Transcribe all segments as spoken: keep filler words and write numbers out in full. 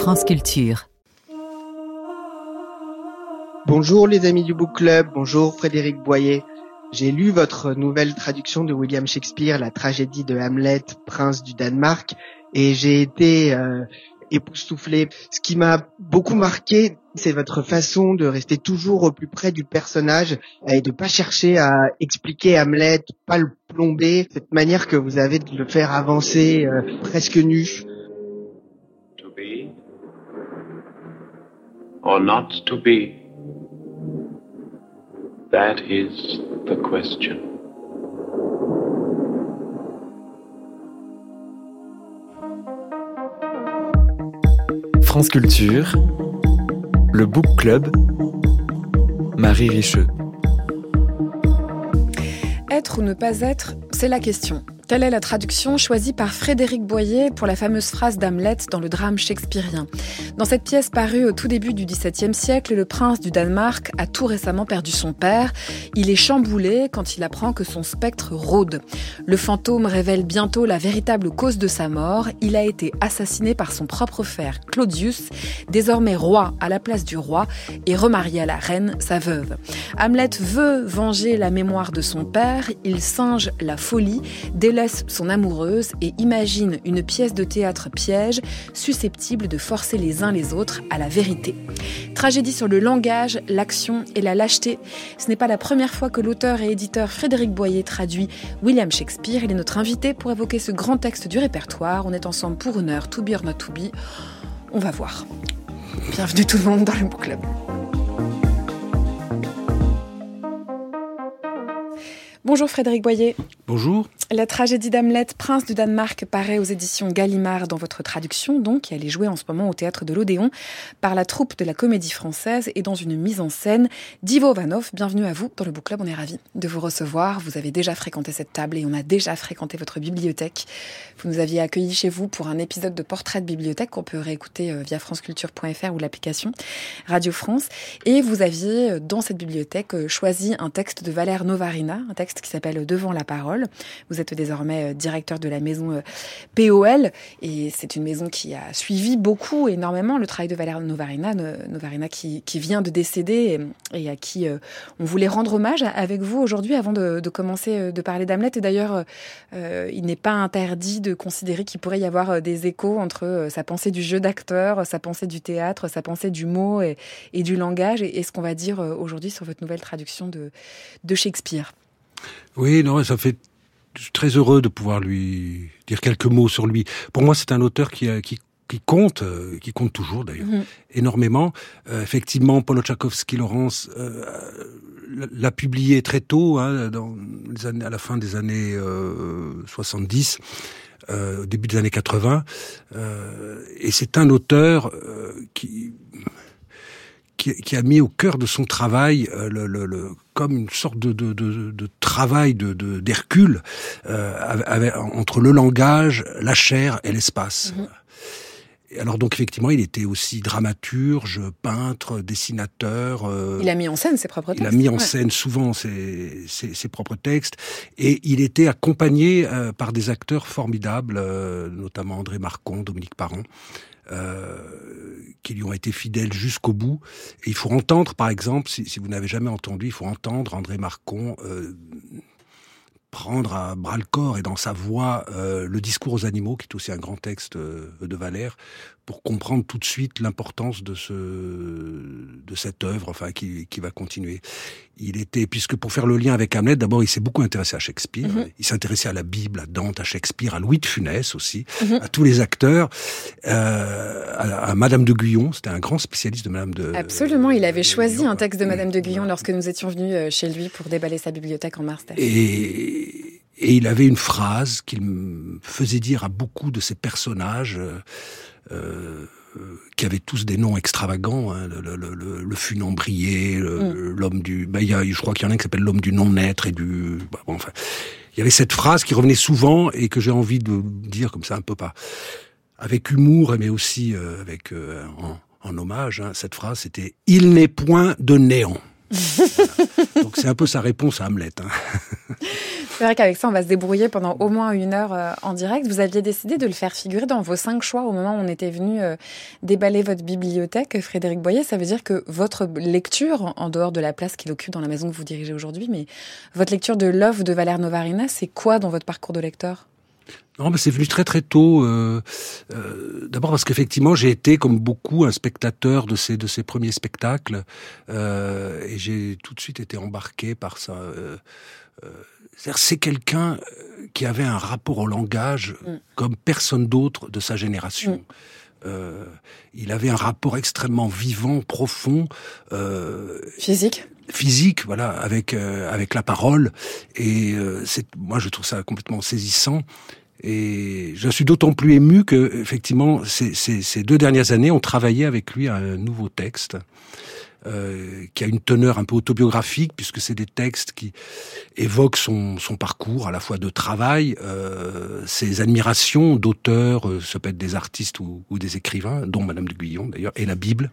France Culture. Bonjour les amis du Book Club, bonjour Frédéric Boyer. J'ai lu votre nouvelle traduction de William Shakespeare, la tragédie de Hamlet, prince du Danemark, et j'ai été euh, époustouflé. Ce qui m'a beaucoup marqué, c'est votre façon de rester toujours au plus près du personnage et de pas chercher à expliquer Hamlet, pas le plomber, cette manière que vous avez de le faire avancer euh, presque nu. To be or not to be, that is the question. France Culture, le Book Club, Marie Richeux. Être ou ne pas être, c'est la question. Telle est la traduction choisie par Frédéric Boyer pour la fameuse phrase d'Hamlet dans le drame shakespearien. Dans cette pièce parue au tout début du dix-septième siècle, le prince du Danemark a tout récemment perdu son père. Il est chamboulé quand il apprend que son spectre rôde. Le fantôme révèle bientôt la véritable cause de sa mort. Il a été assassiné par son propre frère, Claudius, désormais roi à la place du roi et remarié à la reine, sa veuve. Hamlet veut venger la mémoire de son père. Il singe la folie, délaisse son amoureuse et imagine une pièce de théâtre piège susceptible de forcer les uns les autres à la vérité. Tragédie sur le langage, l'action et la lâcheté. Ce n'est pas la première fois que l'auteur et éditeur Frédéric Boyer traduit William Shakespeare. Il est notre invité pour évoquer ce grand texte du répertoire. On est ensemble pour une heure, to be or not to be. On va voir. Bienvenue tout le monde dans le Book Club. Bonjour Frédéric Boyer. Bonjour. La tragédie d'Hamlet, prince du Danemark, paraît aux éditions Gallimard dans votre traduction, donc, elle est jouée en ce moment au théâtre de l'Odéon par la troupe de la Comédie Française et dans une mise en scène d'Ivo Vanov. Bienvenue à vous dans le Book Club, on est ravis de vous recevoir. Vous avez déjà fréquenté cette table et on a déjà fréquenté votre bibliothèque. Vous nous aviez accueillis chez vous pour un épisode de Portrait de bibliothèque qu'on peut réécouter via franceculture point f r ou l'application Radio France. Et vous aviez, dans cette bibliothèque, choisi un texte de Valère Novarina, un texte qui s'appelle Devant la parole. Vous êtes désormais directeur de la maison P O L et c'est une maison qui a suivi beaucoup, énormément le travail de Valère Novarina, Novarina qui, qui vient de décéder et, et à qui euh, on voulait rendre hommage avec vous aujourd'hui avant de, de commencer de parler d'Hamlet. Et d'ailleurs, euh, il n'est pas interdit de considérer qu'il pourrait y avoir des échos entre sa pensée du jeu d'acteur, sa pensée du théâtre, sa pensée du mot et, et du langage et, et ce qu'on va dire aujourd'hui sur votre nouvelle traduction de, de Shakespeare. Oui, non, ça fait... Je suis très heureux de pouvoir lui dire quelques mots sur lui. Pour moi, c'est un auteur qui, qui, qui compte, euh, qui compte toujours d'ailleurs, mmh. énormément. Euh, effectivement, Paul Oczachowski-Lawrence euh, l'a publié très tôt, hein, dans les années, à la fin des années euh, soixante-dix, euh, au début des années quatre-vingts. Euh, et c'est un auteur euh, qui... Qui, qui a mis au cœur de son travail euh, le, le, le, comme une sorte de, de, de, de travail de, de, d'Hercule euh, avec, entre le langage, la chair et l'espace. Mmh. Et alors donc effectivement, il était aussi dramaturge, peintre, dessinateur. Euh, il a mis en scène ses propres textes. Il a mis en ouais. scène souvent ses, ses, ses propres textes. Et il était accompagné euh, par des acteurs formidables, euh, notamment André Marcon, Dominique Parent. Euh, qui lui ont été fidèles jusqu'au bout. Et il faut entendre, par exemple, si, si vous n'avez jamais entendu, il faut entendre André Marcon euh, prendre à bras-le-corps et dans sa voix euh, le discours aux animaux, qui est aussi un grand texte euh, de Valère, pour comprendre tout de suite l'importance de ce de cette œuvre, enfin qui qui va continuer. Il était, puisque pour faire le lien avec Hamlet, d'abord il s'est beaucoup intéressé à Shakespeare. Mm-hmm. Il s'intéressait à la Bible, à Dante, à Shakespeare, à Louis de Funès aussi, mm-hmm. à tous les acteurs, euh, à, à Madame de Guyon. C'était un grand spécialiste de Madame de. Absolument, il avait choisi Guyon, un texte de Madame de Guyon lorsque nous étions venus chez lui pour déballer sa bibliothèque en mars. Et et il avait une phrase qu'il me faisait dire à beaucoup de ses personnages. Euh, Euh, qui avaient tous des noms extravagants, hein, le, le, le, le funambrier, le, mm. l'homme du... Bah, y a, je crois qu'il y en a un qui s'appelle l'homme du non-être et du... Bah, bon, enfin, il y avait cette phrase qui revenait souvent et que j'ai envie de dire comme ça un peu pas... Avec humour, mais aussi euh, avec euh, en, en hommage, hein, cette phrase, c'était « Il n'est point de néant ». Voilà. Donc c'est un peu sa réponse à Hamlet. Hein. C'est vrai qu'avec ça, on va se débrouiller pendant au moins une heure euh, en direct. Vous aviez décidé de le faire figurer dans vos cinq choix au moment où on était venu euh, déballer votre bibliothèque, Frédéric Boyer. Ça veut dire que votre lecture, en dehors de la place qu'il occupe dans la maison que vous dirigez aujourd'hui, mais votre lecture de l'œuvre de Valère Novarina, c'est quoi dans votre parcours de lecteur ? Non, mais c'est venu très très tôt. Euh, euh, d'abord parce qu'effectivement, j'ai été, comme beaucoup, un spectateur de ces de ces premiers spectacles, euh, et j'ai tout de suite été embarqué par ça. Euh, euh, c'est-à-dire, c'est quelqu'un qui avait un rapport au langage mm. comme personne d'autre de sa génération. Mm. Euh, il avait un rapport extrêmement vivant, profond, euh, physique. Physique, voilà, avec euh, avec la parole. Et euh, c'est, moi, je trouve ça complètement saisissant. Et je suis d'autant plus ému que, effectivement, ces, ces, ces deux dernières années, on travaillait avec lui à un nouveau texte euh, qui a une teneur un peu autobiographique, puisque c'est des textes qui évoquent son, son parcours, à la fois de travail, euh, ses admirations d'auteurs, euh, ça peut être des artistes ou, ou des écrivains, dont Madame de Guyon d'ailleurs, et la Bible,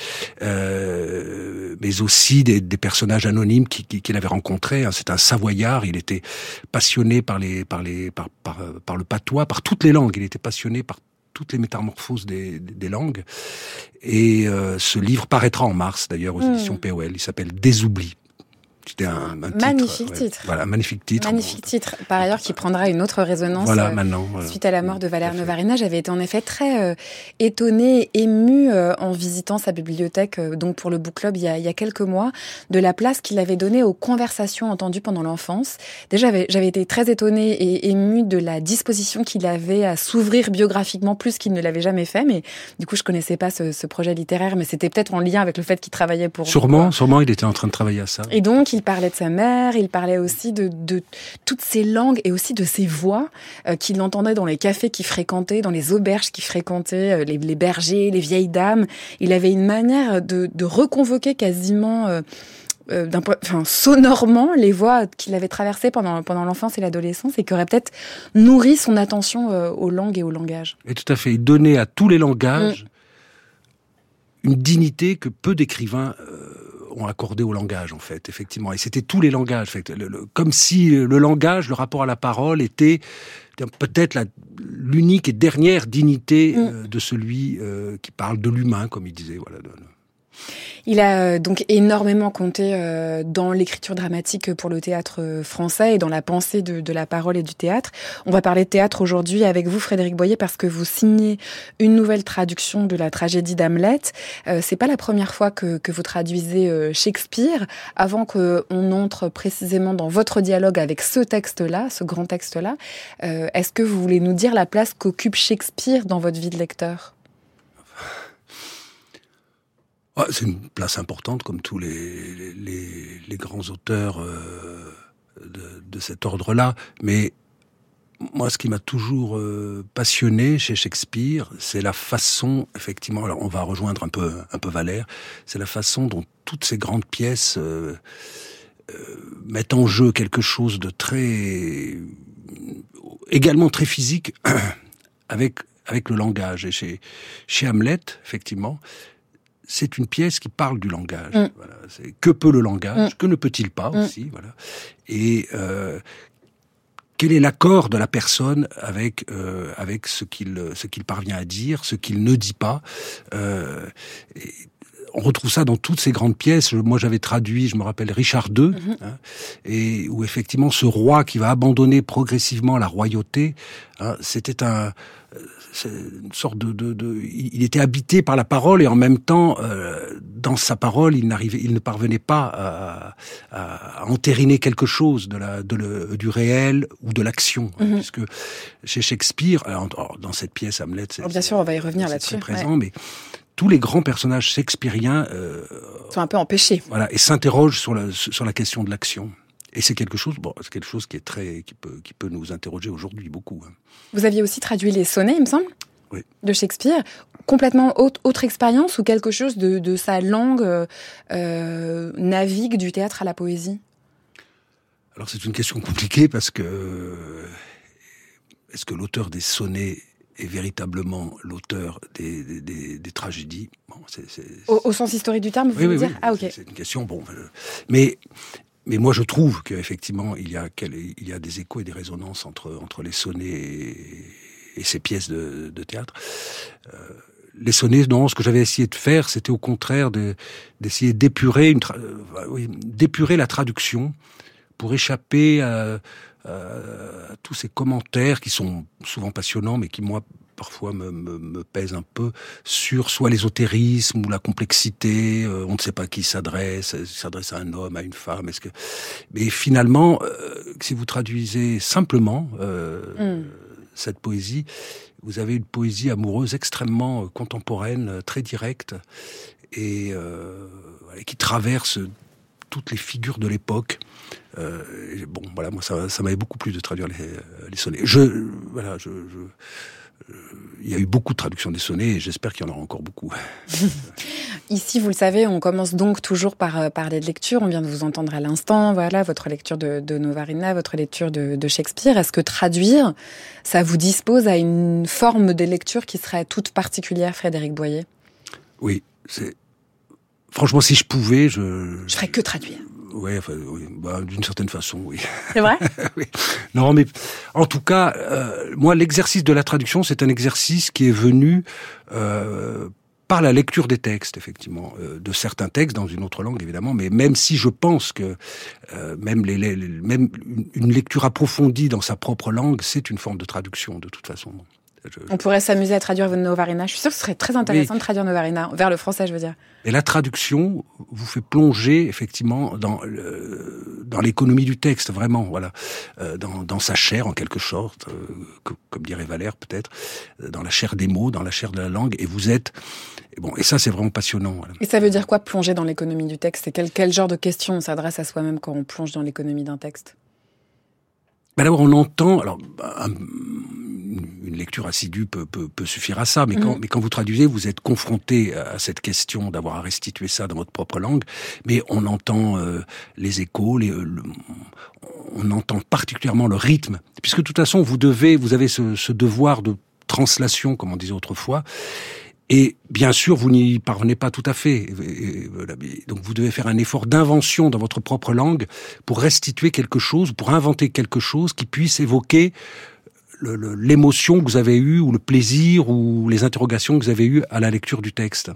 euh, mais aussi des, des personnages anonymes qu'il qui, qui avait rencontrés. C'est un Savoyard, il était passionné par les, par les, par, par, par le patois, par toutes les langues. Il était passionné par toutes les métamorphoses des, des, des langues. Et euh, ce livre paraîtra en mars, d'ailleurs, aux mmh. éditions P O L. Il s'appelle Des oublis. C'était un, un magnifique titre. titre. Ouais, voilà, magnifique titre. Magnifique bon, titre. Par ailleurs, qui prendra une autre résonance voilà, euh, maintenant, voilà. suite à la mort de Valère Novarina. J'avais été en effet très euh, étonnée, émue euh, en visitant sa bibliothèque, euh, donc pour le book club il y a, il y a quelques mois, de la place qu'il avait donnée aux conversations entendues pendant l'enfance. Déjà, j'avais, j'avais été très étonnée et émue de la disposition qu'il avait à s'ouvrir biographiquement plus qu'il ne l'avait jamais fait. Mais du coup, je connaissais pas ce, ce projet littéraire, mais c'était peut-être en lien avec le fait qu'il travaillait pour. Sûrement, vous, sûrement, il était en train de travailler à ça. Et donc, il parlait de sa mère. Il parlait aussi de, de toutes ces langues et aussi de ces voix euh, qu'il entendait dans les cafés qu'il fréquentait, dans les auberges qu'il fréquentait, euh, les, les bergers, les vieilles dames. Il avait une manière de, de reconvoquer quasiment, euh, euh, d'un point, enfin, sonorement les voix qu'il avait traversées pendant, pendant l'enfance et l'adolescence et qui auraient peut-être nourri son attention euh, aux langues et au langage. Et tout à fait. Il donnait à tous les langages mmh. une dignité que peu d'écrivains euh, ont accordé au langage, en fait, effectivement. Et c'était tous les langages, en fait. Le, le, comme si le langage, le rapport à la parole était peut-être la, l'unique et dernière dignité mmh. euh, de celui euh, qui parle de l'humain, comme il disait. Voilà. Il a donc énormément compté euh, dans l'écriture dramatique pour le théâtre français et dans la pensée de, de la parole et du théâtre. On va parler de théâtre aujourd'hui avec vous, Frédéric Boyer, parce que vous signez une nouvelle traduction de la tragédie d'Hamlet. Euh, c'est pas la première fois que, que vous traduisez euh, Shakespeare. Avant qu'on entre précisément dans votre dialogue avec ce texte-là, ce grand texte-là, euh, est-ce que vous voulez nous dire la place qu'occupe Shakespeare dans votre vie de lecteur ? Ouais, c'est une place importante, comme tous les, les, les grands auteurs euh, de, de cet ordre-là. Mais moi, ce qui m'a toujours euh, passionné chez Shakespeare, c'est la façon, effectivement, alors on va rejoindre un peu, un peu Valère, c'est la façon dont toutes ces grandes pièces euh, euh, mettent en jeu quelque chose de très, également très physique, avec avec le langage. Et chez chez Hamlet, effectivement, c'est une pièce qui parle du langage. Mm. Voilà. C'est, que peut le langage ? Mm. Que ne peut-il pas mm. aussi ? Voilà. Et euh, quel est l'accord de la personne avec euh, avec ce qu'il ce qu'il parvient à dire, ce qu'il ne dit pas ? euh, et on retrouve ça dans toutes ces grandes pièces. Moi, j'avais traduit, je me rappelle, Richard deux, mm-hmm. hein, et où effectivement ce roi qui va abandonner progressivement la royauté, hein, c'était un c'est une sorte de, de, de, il était habité par la parole et en même temps, euh, dans sa parole, il n'arrivait, il ne parvenait pas à, à entériner quelque chose de la, de le, du réel ou de l'action, mm-hmm. hein, puisque chez Shakespeare, alors, dans cette pièce Hamlet, c'est, oh, bien sûr, on va y revenir là-dessus, très présent, ouais. mais tous les grands personnages shakespeariens euh, sont un peu empêchés. Voilà, et s'interrogent sur la, sur la question de l'action. Et c'est quelque chose, bon, c'est quelque chose qui est très, qui peut, qui peut nous interroger aujourd'hui beaucoup. Hein. Vous aviez aussi traduit les sonnets, il me semble, oui. de Shakespeare. Complètement autre, autre expérience ou quelque chose de, de sa langue euh, navigue du théâtre à la poésie ? Alors c'est une question compliquée parce que est-ce que l'auteur des sonnets est véritablement l'auteur des, des, des, des tragédies. Bon, c'est, c'est, au, au sens historique du terme, vous oui, voulez oui, dire oui, Ah, ok. C'est, c'est une question. Bon, euh, mais mais moi je trouve qu'effectivement il y a il y a des échos et des résonances entre entre les sonnets et, et ces pièces de, de théâtre. Euh, les sonnets, non, ce que j'avais essayé de faire, c'était au contraire de, d'essayer d'épurer une tra- euh, oui, d'épurer la traduction pour échapper à, à, à tous ces commentaires qui sont souvent passionnants, mais qui moi parfois me, me, me pèsent un peu sur soit l'ésotérisme ou la complexité. Euh, on ne sait pas qui s'adresse, il s'adresse à un homme, à une femme. Est-ce que, mais finalement, euh, si vous traduisez simplement euh, mm. cette poésie, vous avez une poésie amoureuse extrêmement contemporaine, très directe, et, euh, et qui traverse toutes les figures de l'époque. Euh, bon, voilà, moi, ça, ça m'avait beaucoup plu de traduire les, les sonnets. Je, voilà, je, je, euh, il y a eu beaucoup de traductions des sonnets, et j'espère qu'il y en aura encore beaucoup. Ici, vous le savez, on commence donc toujours par parler de lecture. On vient de vous entendre à l'instant, voilà, votre lecture de, de Novarina, votre lecture de, de Shakespeare. Est-ce que traduire, ça vous dispose à une forme de lecture qui serait toute particulière, Frédéric Boyer ? Oui, c'est... Franchement, si je pouvais, je... Je ferais que traduire. Ouais, enfin, oui, bah, d'une certaine façon, oui. C'est vrai ? Oui. Non, mais en tout cas, euh, moi, l'exercice de la traduction, c'est un exercice qui est venu euh, par la lecture des textes, effectivement, euh, de certains textes dans une autre langue, évidemment. Mais même si je pense que euh, même, les, les, même une lecture approfondie dans sa propre langue, c'est une forme de traduction, de toute façon. Je... On pourrait s'amuser à traduire Novarina. Je suis sûre que ce serait très intéressant oui. de traduire Novarina vers le français, je veux dire. Et la traduction vous fait plonger effectivement dans le, dans l'économie du texte, vraiment, voilà, euh, dans, dans sa chair en quelque sorte, euh, que, comme dirait Valère peut-être, dans la chair des mots, dans la chair de la langue, et vous êtes et bon. Et ça, c'est vraiment passionnant. Voilà. Et ça veut dire quoi plonger dans l'économie du texte ? Et quel, quel genre de questions on s'adresse à soi-même quand on plonge dans l'économie d'un texte ? Ben d'abord, on entend. Alors, un, une lecture assidue peut, peut, peut suffire à ça, mais quand, mmh. mais quand vous traduisez, vous êtes confronté à cette question d'avoir à restituer ça dans votre propre langue. Mais on entend euh, les échos, les, le, on entend particulièrement le rythme, puisque de toute façon, vous devez, vous avez ce, ce devoir de translation, comme on disait autrefois. Et bien sûr, vous n'y parvenez pas tout à fait. Donc vous devez faire un effort d'invention dans votre propre langue pour restituer quelque chose, pour inventer quelque chose qui puisse évoquer le, le, l'émotion que vous avez eue, ou le plaisir, ou les interrogations que vous avez eues à la lecture du texte.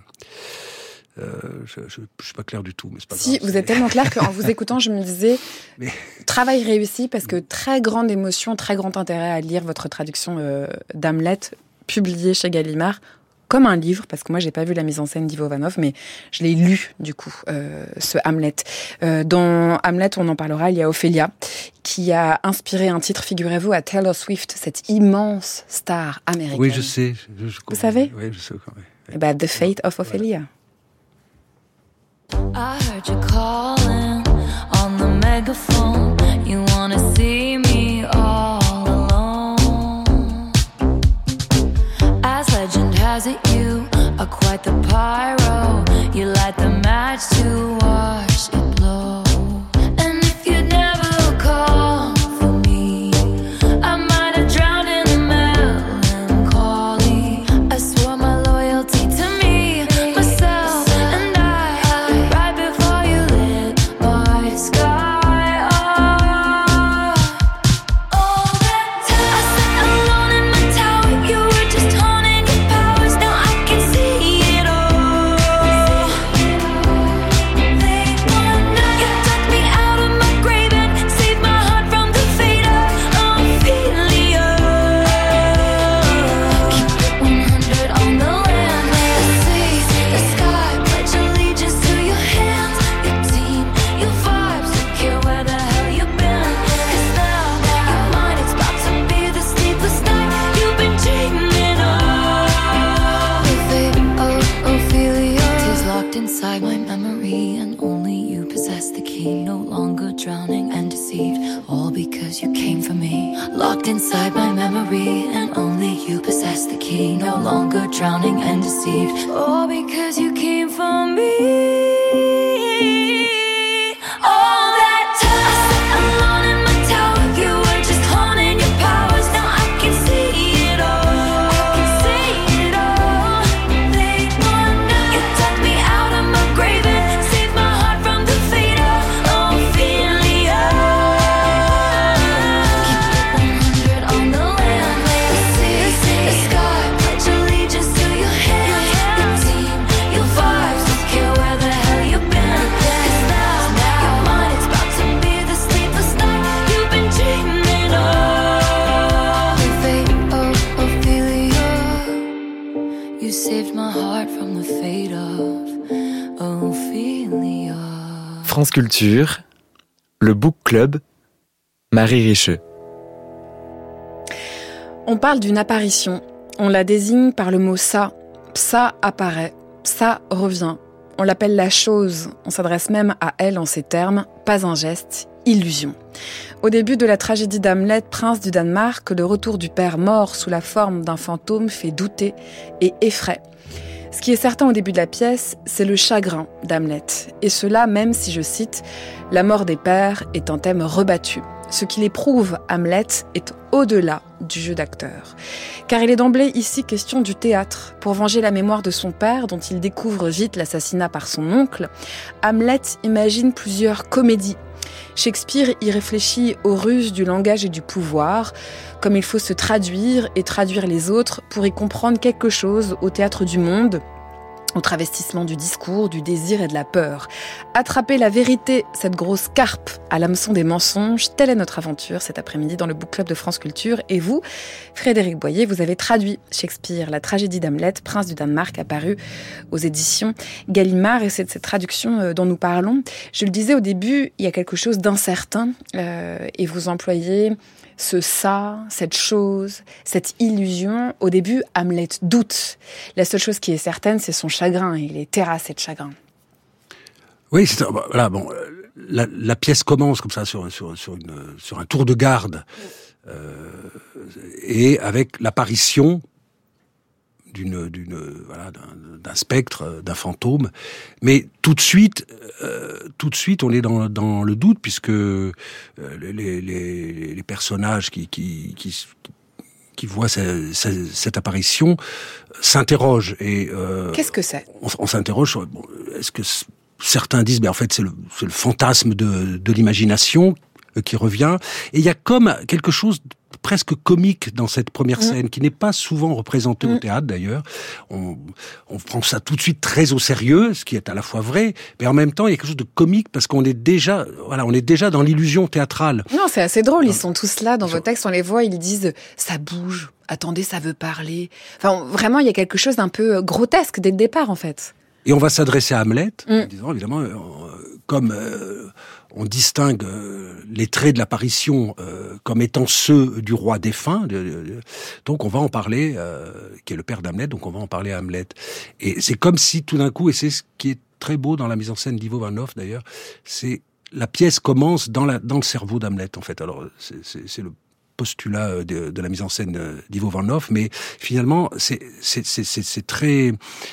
Euh, je, je, je suis pas clair du tout, mais c'est pas si, grave. Vous êtes tellement clair qu'en vous écoutant, je me disais mais... travail réussi, parce que très grande émotion, très grand intérêt à lire votre traduction euh, d'Hamlet, publiée chez Gallimard, comme un livre, parce que moi j'ai pas vu la mise en scène d'Ivo Vanov, mais je l'ai lu du coup, euh, ce Hamlet. Euh, dans Hamlet, on en parlera, il y a Ophélia, qui a inspiré un titre, figurez-vous, à Taylor Swift, cette immense star américaine. Oui, je sais. Je, je Vous savez ? Oui, je sais. Oui. Eh ben, The Fate of Ophelia. I heard you calling on the megaphone. You wanna see me all alone. As legend has it, you are quite the pyro. You light the match to watch it blow. And if you'd never call for me, I might have drowned in the melancholy. I swore my loyalty to me, myself, and I, right before you lit my sky up. All that time I sat alone in my tower, you were just honing your powers. Now I can see it all. Late one night, you dug me out of my grave and saved my heart from the fate of Ophelia. Keep it one hundred on the land, the sea, the sky. Pledge allegiance to your hands, your team, your vibes. Don't care where the hell you've been, 'cause now you're mine. It's about to be the sleepless night you've been dreaming of. The fate of Ophelia. Tears locked inside my memory, and only you possess the key. No longer drowning and deceived, all because you came for me. Locked inside my memory, and only you possess the key. No longer drowning and deceived, all because you came for me. All that time I sat alone in my tower, you were just honing your powers. Now I can see it all. You saved my heart from the fate of Ophelia. France Culture, le Book Club, Marie Richeux. On parle d'une apparition. On la désigne par le mot ça. Ça apparaît. Ça revient. On l'appelle la chose. On s'adresse même à elle en ces termes. Pas un geste, illusion. Au début de la tragédie d'Hamlet, prince du Danemark, le retour du père mort sous la forme d'un fantôme fait douter et effraie. Ce qui est certain au début de la pièce, c'est le chagrin d'Hamlet. Et cela même si, je cite, « La mort des pères est un thème rebattu ». Ce qu'il éprouve, Hamlet, est au-delà du jeu d'acteur. Car il est d'emblée ici question du théâtre. Pour venger la mémoire de son père, dont il découvre vite l'assassinat par son oncle, Hamlet imagine plusieurs comédies. Shakespeare y réfléchit aux ruses du langage et du pouvoir, comme il faut se traduire et traduire les autres pour y comprendre quelque chose au théâtre du monde, au travestissement du discours, du désir et de la peur. Attraper la vérité, cette grosse carpe à l'hameçon des mensonges, telle est notre aventure cet après-midi dans le Book Club de France Culture. Et vous, Frédéric Boyer, vous avez traduit Shakespeare, la tragédie d'Hamlet, prince du Danemark, apparu aux éditions Gallimard. Et c'est de cette traduction dont nous parlons. Je le disais au début, il y a quelque chose d'incertain euh, et vous employez ce ça, cette chose, cette illusion. Au début, Hamlet doute. La seule chose qui est certaine, c'est son chagrin. Il est terrassé de chagrin. Oui, c'est, voilà, bon, la, la pièce commence comme ça sur, sur, sur, une, sur un tour de garde, euh, et avec l'apparition d'une, d'une, voilà, d'un, d'un spectre, d'un fantôme. Mais tout de suite, euh, tout de suite, on est dans, dans le doute, puisque euh, les, les, les personnages qui, qui, qui, qui voient ce, ce, cette apparition s'interrogent. Et euh, qu'est-ce que c'est ? On, on s'interroge sur, bon, est-ce que certains disent, ben en fait, c'est le, c'est le fantasme de, de l'imagination qui revient. Et il y a comme quelque chose de presque comique dans cette première scène, mmh. qui n'est pas souvent représentée mmh. au théâtre d'ailleurs. On, on prend ça tout de suite très au sérieux, ce qui est à la fois vrai, mais en même temps il y a quelque chose de comique parce qu'on est déjà, voilà, on est déjà dans l'illusion théâtrale. Non, c'est assez drôle. Ils sont tous là dans vos textes, on les voit, ils disent ça bouge. Attendez, ça veut parler. Enfin, vraiment, il y a quelque chose d'un peu grotesque dès le départ, en fait. Et on va s'adresser à Hamlet, mmh. en disant évidemment, euh, comme euh, on distingue euh, les traits de l'apparition euh, comme étant ceux du roi défunt, de, de, de, donc on va en parler, euh, qui est le père d'Hamlet, donc on va en parler à Hamlet. Et c'est comme si tout d'un coup, et c'est ce qui est très beau dans la mise en scène d'Ivo Van Hoff d'ailleurs, c'est la pièce commence dans, la, dans le cerveau d'Hamlet, en fait. Alors, c'est, c'est, c'est le postulat de, de la mise en scène d'Ivo Van Hoff, mais finalement, c'est, c'est, c'est, c'est, c'est très...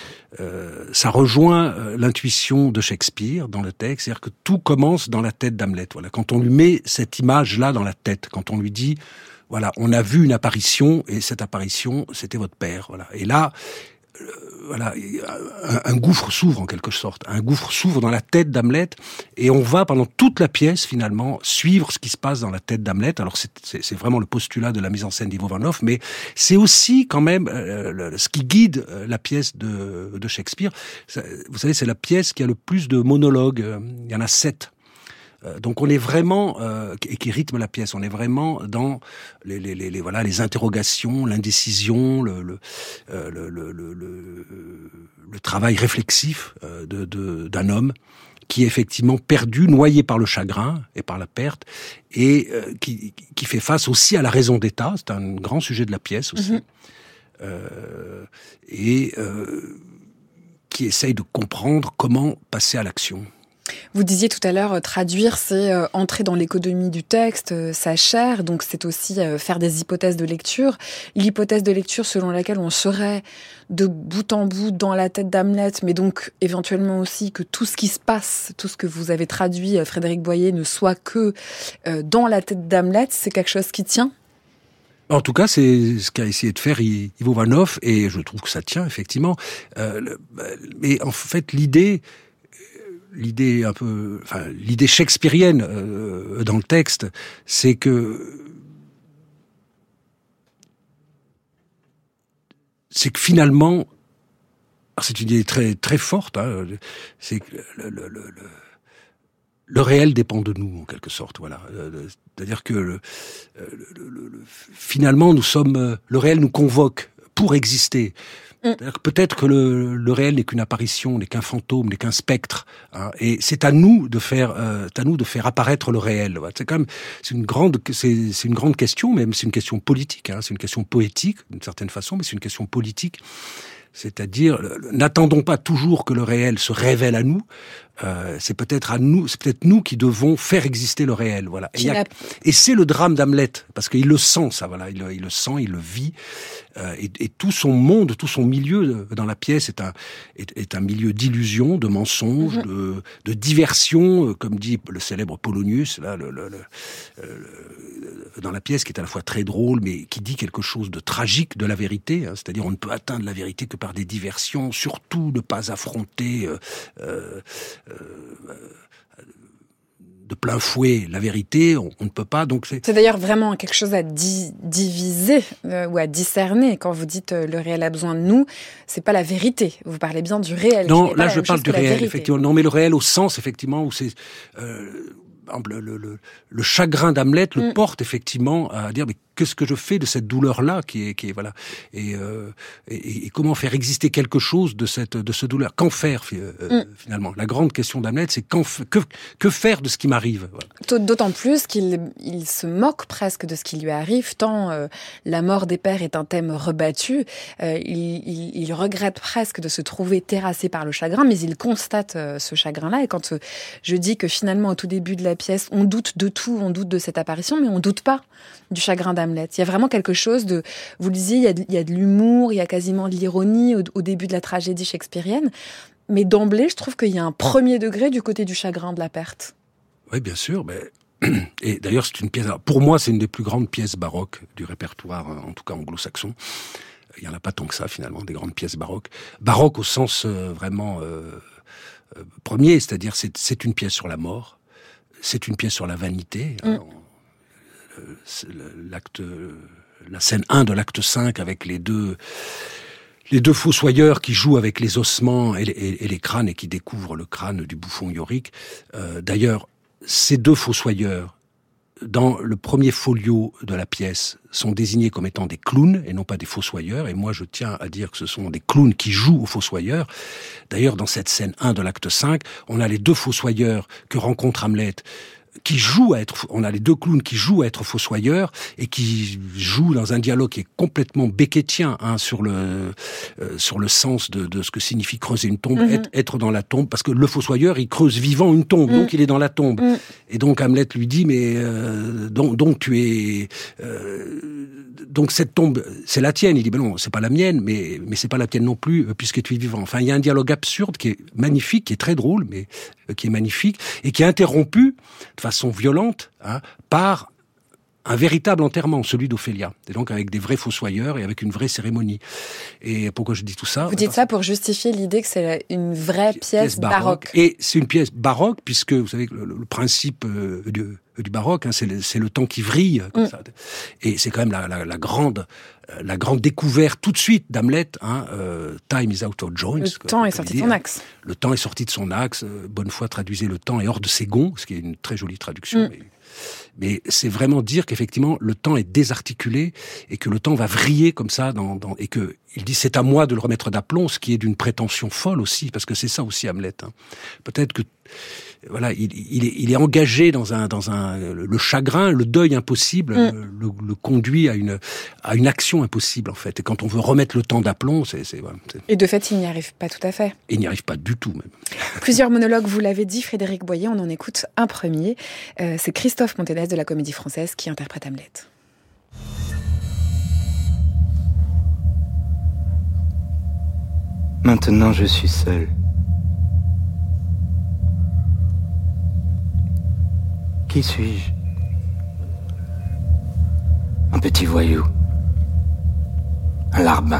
Euh, ça rejoint euh, l'intuition de Shakespeare dans le texte, c'est-à-dire que tout commence dans la tête d'Hamlet. Voilà, quand on lui met cette image-là dans la tête, quand on lui dit, voilà, on a vu une apparition et cette apparition, c'était votre père. Voilà, et là, euh, voilà, un, un gouffre s'ouvre en quelque sorte, un gouffre s'ouvre dans la tête d'Hamlet, et on va pendant toute la pièce finalement suivre ce qui se passe dans la tête d'Hamlet. Alors c'est, c'est, c'est vraiment le postulat de la mise en scène d'Ivo Van Hoff, mais c'est aussi quand même euh, le, ce qui guide euh, la pièce de, de Shakespeare. Ça, vous savez, c'est la pièce qui a le plus de monologues. Euh, il y en a sept. Donc on est vraiment euh, et qui rythme la pièce. On est vraiment dans les, les, les, les voilà les interrogations, l'indécision, le le, euh, le, le, le, le, le travail réflexif euh, de, de d'un homme qui est effectivement perdu, noyé par le chagrin et par la perte, et euh, qui qui fait face aussi à la raison d'État. C'est un grand sujet de la pièce aussi, mm-hmm. euh, et euh, qui essaye de comprendre comment passer à l'action. Vous disiez tout à l'heure, traduire, c'est euh, entrer dans l'économie du texte, euh, sa chair, donc c'est aussi euh, faire des hypothèses de lecture. L'hypothèse de lecture selon laquelle on serait de bout en bout dans la tête d'Hamlet, mais donc éventuellement aussi que tout ce qui se passe, tout ce que vous avez traduit, euh, Frédéric Boyer, ne soit que euh, dans la tête d'Hamlet, c'est quelque chose qui tient ? En tout cas, c'est ce qu'a essayé de faire Ivo Van Hoff, et je trouve que ça tient, effectivement. Euh, le, mais en fait, l'idée... L'idée un peu, enfin l'idée shakespearienne euh, dans le texte, c'est que c'est que finalement, c'est une idée très très forte. Hein, c'est que le, le, le, le, le réel dépend de nous en quelque sorte. Voilà, c'est-à-dire que le, le, le, le, finalement nous sommes, le réel nous convoque pour exister. Peut-être que le, le réel n'est qu'une apparition, n'est qu'un fantôme, n'est qu'un spectre, hein, et c'est à nous de faire, euh, à nous de faire apparaître le réel. C'est quand même, c'est une grande, c'est, c'est une grande question, même c'est une question politique, hein, c'est une question poétique d'une certaine façon, mais c'est une question politique. C'est-à-dire, n'attendons pas toujours que le réel se révèle à nous. Euh, c'est peut-être à nous, c'est peut-être nous qui devons faire exister le réel. Voilà. Et, a, et c'est le drame d'Hamlet, parce qu'il le sent, ça. Voilà, il, il le sent, il le vit, euh, et, et tout son monde, tout son milieu dans la pièce est un est, est un milieu d'illusions, de mensonges, mm-hmm. de, de diversion, comme dit le célèbre Polonius, là, le, le, le, le, dans la pièce, qui est à la fois très drôle, mais qui dit quelque chose de tragique de la vérité. Hein, c'est-à-dire, on ne peut atteindre la vérité que par des diversions, surtout ne pas affronter euh, euh, euh, de plein fouet la vérité, on, on ne peut pas. Donc c'est... c'est d'ailleurs vraiment quelque chose à di- diviser euh, ou à discerner. Quand vous dites euh, le réel a besoin de nous, c'est pas la vérité. Vous parlez bien du réel. Non, là je parle du réel, effectivement. Non, mais le réel au sens, effectivement, où c'est... Euh, Le, le, le, le chagrin d'Hamlet le mm. porte effectivement à dire mais qu'est-ce que je fais de cette douleur-là qui est, qui est voilà et, euh, et, et comment faire exister quelque chose de cette de ce douleur, qu'en faire euh, mm. finalement. La grande question d'Hamlet, c'est qu'en, que que faire de ce qui m'arrive. Voilà. D'autant plus qu'il il se moque presque de ce qui lui arrive, tant euh, la mort des pères est un thème rebattu. Euh, il, il, il regrette presque de se trouver terrassé par le chagrin, mais il constate euh, ce chagrin-là. Et quand euh, je dis que finalement au tout début de la pièce, on doute de tout, on doute de cette apparition, mais on doute pas du chagrin d'Hamlet. Il y a vraiment quelque chose de... Vous le disiez, il y a de, il y a de l'humour, il y a quasiment de l'ironie au, au début de la tragédie shakespearienne. Mais d'emblée, je trouve qu'il y a un premier degré du côté du chagrin de la perte. Oui, bien sûr. Mais... Et d'ailleurs, c'est une pièce... Pour moi, c'est une des plus grandes pièces baroques du répertoire, en tout cas anglo-saxon. Il n'y en a pas tant que ça, finalement, des grandes pièces baroques. Baroque au sens euh, vraiment euh, euh, premier, c'est-à-dire c'est, c'est une pièce sur la mort. C'est une pièce sur la vanité. Mm. L'acte, la scène un de l'acte cinq avec les deux, les deux fossoyeurs qui jouent avec les ossements et les, et, et les crânes et qui découvrent le crâne du bouffon Yorick. Euh, d'ailleurs, ces deux fossoyeurs, dans le premier folio de la pièce, sont désignés comme étant des clowns et non pas des fossoyeurs. Et moi, je tiens à dire que ce sont des clowns qui jouent aux fossoyeurs. D'ailleurs, dans cette scène un de l'acte cinq, on a les deux fossoyeurs que rencontre Hamlet, qui jouent à être, on a les deux clowns qui jouent à être fossoyeurs et qui jouent dans un dialogue qui est complètement beckettien, hein, sur le euh, sur le sens de, de ce que signifie creuser une tombe, mm-hmm. être, être dans la tombe, parce que le fossoyeur il creuse vivant une tombe, mm. donc il est dans la tombe. Mm. Et donc Hamlet lui dit mais euh, donc donc tu es euh, donc cette tombe c'est la tienne. Il dit ben non c'est pas la mienne, mais mais c'est pas la tienne non plus puisque tu es vivant. Enfin il y a un dialogue absurde qui est magnifique, qui est très drôle, mais euh, qui est magnifique et qui est interrompu de façon violente, hein, par un véritable enterrement, celui d'Ophélia. Et donc avec des vrais fossoyeurs et avec une vraie cérémonie. Et pourquoi je dis tout ça ? Vous dites ça pour justifier l'idée que c'est une vraie pièce, pièce baroque. baroque. Et c'est une pièce baroque, puisque vous savez que le, le principe euh, du, du baroque, hein, c'est, le, c'est le temps qui vrille, comme mm. ça. Et c'est quand même la, la, la grande... la grande découverte tout de suite d'Hamlet, hein, euh, time is out of joint. Le que, temps est sorti de son axe. Le temps est sorti de son axe. Euh, Bonnefoy traduisait le temps est hors de ses gonds, ce qui est une très jolie traduction. Mm. Mais, mais c'est vraiment dire qu'effectivement le temps est désarticulé et que le temps va vriller comme ça dans, dans et que il dit c'est à moi de le remettre d'aplomb, ce qui est d'une prétention folle aussi, parce que c'est ça aussi Hamlet. Hein. Peut-être que voilà, il, il, est, il est engagé dans un, dans un, le chagrin, le deuil impossible, mm. le, le conduit à une, à une action impossible en fait. Et quand on veut remettre le temps d'aplomb, c'est, c'est, voilà, c'est... Et de fait, il n'y arrive pas tout à fait. Il n'y arrive pas du tout même. Plusieurs monologues, vous l'avez dit, Frédéric Boyer. On en écoute un premier. Euh, c'est Christophe Monténès de la Comédie Française qui interprète Hamlet. Maintenant, je suis seul. Qui suis-je ? Un petit voyou. Un larbin.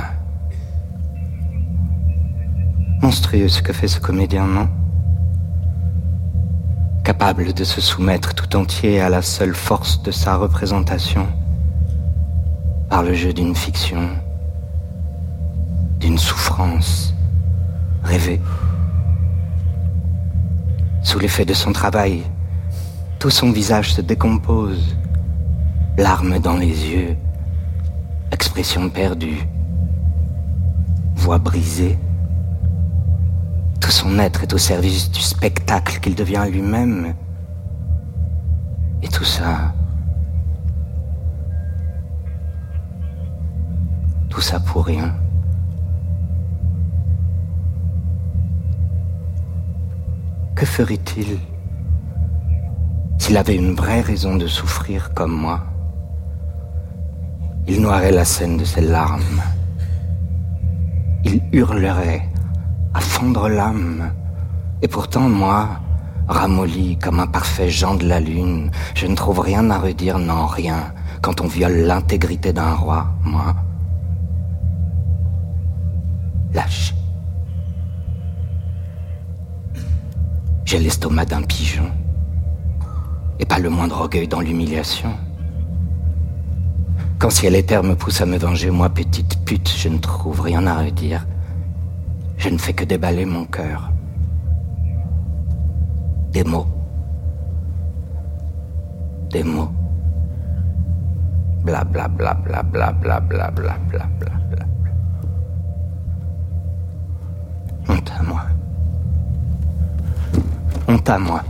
Monstrueux ce que fait ce comédien, non ? Capable de se soumettre tout entier à la seule force de sa représentation, par le jeu d'une fiction, d'une souffrance rêvée. Sous l'effet de son travail, tout son visage se décompose, larmes dans les yeux, expression perdue, voix brisée. Tout son être est au service du spectacle qu'il devient lui-même. Et tout ça... Tout ça pour rien. Que ferait-il s'il avait une vraie raison de souffrir comme moi? Il noierait la scène de ses larmes. Il hurlerait à fondre l'âme. Et pourtant, moi, ramolli comme un parfait Jean de la Lune, je ne trouve rien à redire, non, rien, quand on viole l'intégrité d'un roi, moi. Lâche. J'ai l'estomac d'un pigeon, et pas le moindre orgueil dans l'humiliation. Quand ciel et terre me poussent à me venger, moi, petite pute, je ne trouve rien à redire. Je ne fais que déballer mon cœur. Des mots. Des mots. Bla bla bla bla bla bla bla bla bla bla bla. Honte à moi. Honte à moi.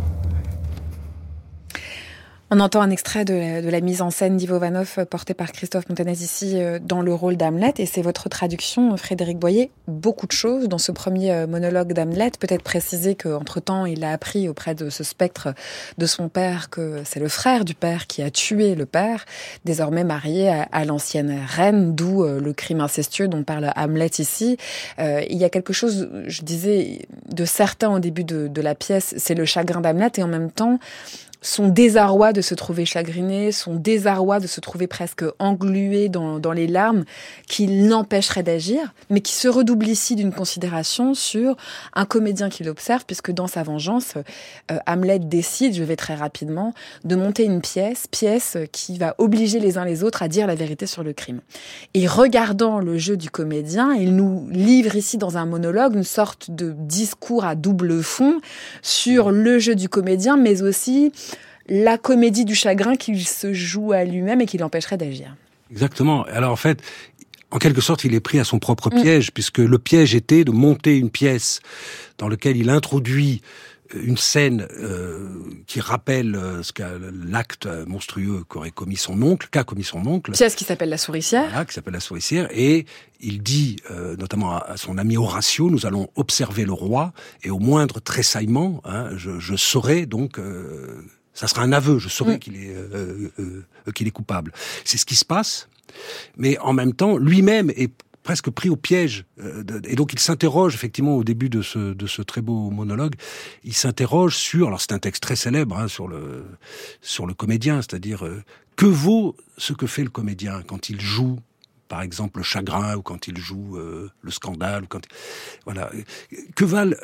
On entend un extrait de la, de la mise en scène d'Ivo Vanov portée par Christophe Montanez ici dans le rôle d'Hamlet, et c'est votre traduction, Frédéric Boyer. Beaucoup de choses dans ce premier monologue d'Hamlet. Peut-être préciser qu'entre-temps, il a appris auprès de ce spectre de son père que c'est le frère du père qui a tué le père, désormais marié à, à l'ancienne reine, d'où le crime incestueux dont parle Hamlet ici. Euh, il y a quelque chose, je disais, de certain au début de, de la pièce, c'est le chagrin d'Hamlet, et en même temps, son désarroi de se trouver chagriné, son désarroi de se trouver presque englué dans, dans les larmes, qui l'empêcherait d'agir, mais qui se redouble ici d'une considération sur un comédien qui l'observe, puisque dans sa vengeance, euh, Hamlet décide, je vais très rapidement, de monter une pièce, pièce qui va obliger les uns les autres à dire la vérité sur le crime. Et regardant le jeu du comédien, il nous livre ici dans un monologue une sorte de discours à double fond sur le jeu du comédien, mais aussi la comédie du chagrin qu'il se joue à lui-même et qui l'empêcherait d'agir. Exactement. Alors en fait, en quelque sorte, il est pris à son propre piège, mmh. puisque le piège était de monter une pièce dans laquelle il introduit une scène euh, qui rappelle euh, ce qu'a, l'acte monstrueux qu'aurait commis son oncle, qu'a commis son oncle. Pièce qui s'appelle La Souricière. Voilà, qui s'appelle La Souricière. Et il dit, euh, notamment à, à son ami Horatio, nous allons observer le roi, et au moindre tressaillement, hein, je, je saurai donc... Euh, ça sera un aveu, je saurai mmh. qu'il est, euh, euh, euh, qu'il est coupable. C'est ce qui se passe, mais en même temps, lui-même est presque pris au piège. Euh, de, et donc il s'interroge, effectivement, au début de ce, de ce très beau monologue, il s'interroge sur, alors c'est un texte très célèbre, hein, sur le, sur le comédien, c'est-à-dire, euh, que vaut ce que fait le comédien quand il joue, par exemple, le chagrin, ou quand il joue euh, le scandale, ou quand, voilà, que valent...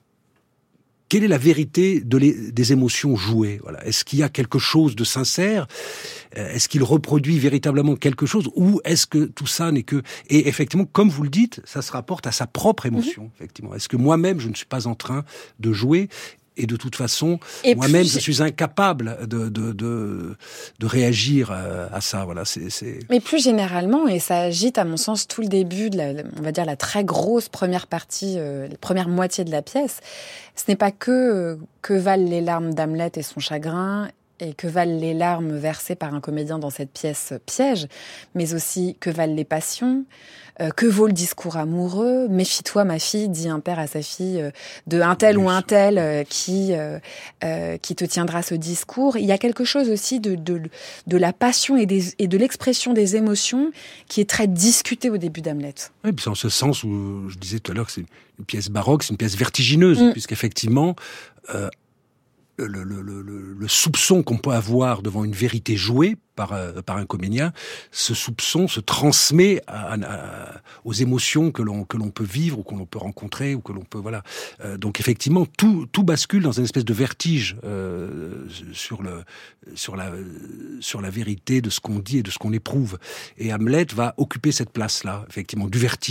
Quelle est la vérité de les, des émotions jouées? Voilà. Est-ce qu'il y a quelque chose de sincère? Est-ce qu'il reproduit véritablement quelque chose? Ou est-ce que tout ça n'est que... Et effectivement, comme vous le dites, ça se rapporte à sa propre émotion. Mmh. Effectivement. Est-ce que moi-même, je ne suis pas en train de jouer? Et de toute façon, et moi-même, puis, je suis incapable de, de, de, de réagir à, à ça. Voilà, c'est, c'est... Mais plus généralement, et ça agite, à mon sens, tout le début de la, on va dire, la très grosse première partie, euh, la première moitié de la pièce, ce n'est pas que que valent les larmes d'Hamlet et son chagrin, et que valent les larmes versées par un comédien dans cette pièce piège, mais aussi que valent les passions, euh, que vaut le discours amoureux. Méfie-toi, ma fille, dit un père à sa fille, euh, de un tel ou un tel euh, qui euh, euh, qui te tiendra ce discours. Il y a quelque chose aussi de de, de la passion et, des, et de l'expression des émotions qui est très discutée au début d'Hamlet. Oui, puis c'est en ce sens où je disais tout à l'heure que c'est une pièce baroque, c'est une pièce vertigineuse, mm. puisqu'effectivement... Euh, Le, le, le, le soupçon qu'on peut avoir devant une vérité jouée par, euh, par un comédien, ce soupçon se transmet à, à, aux émotions que l'on, que l'on peut vivre ou que l'on peut rencontrer ou que l'on peut voilà. Euh, donc effectivement, tout, tout bascule dans une espèce de vertige euh, sur le, sur la, sur la vérité de ce qu'on dit et de ce qu'on éprouve. Et Hamlet va occuper cette place-là, effectivement, du vertige.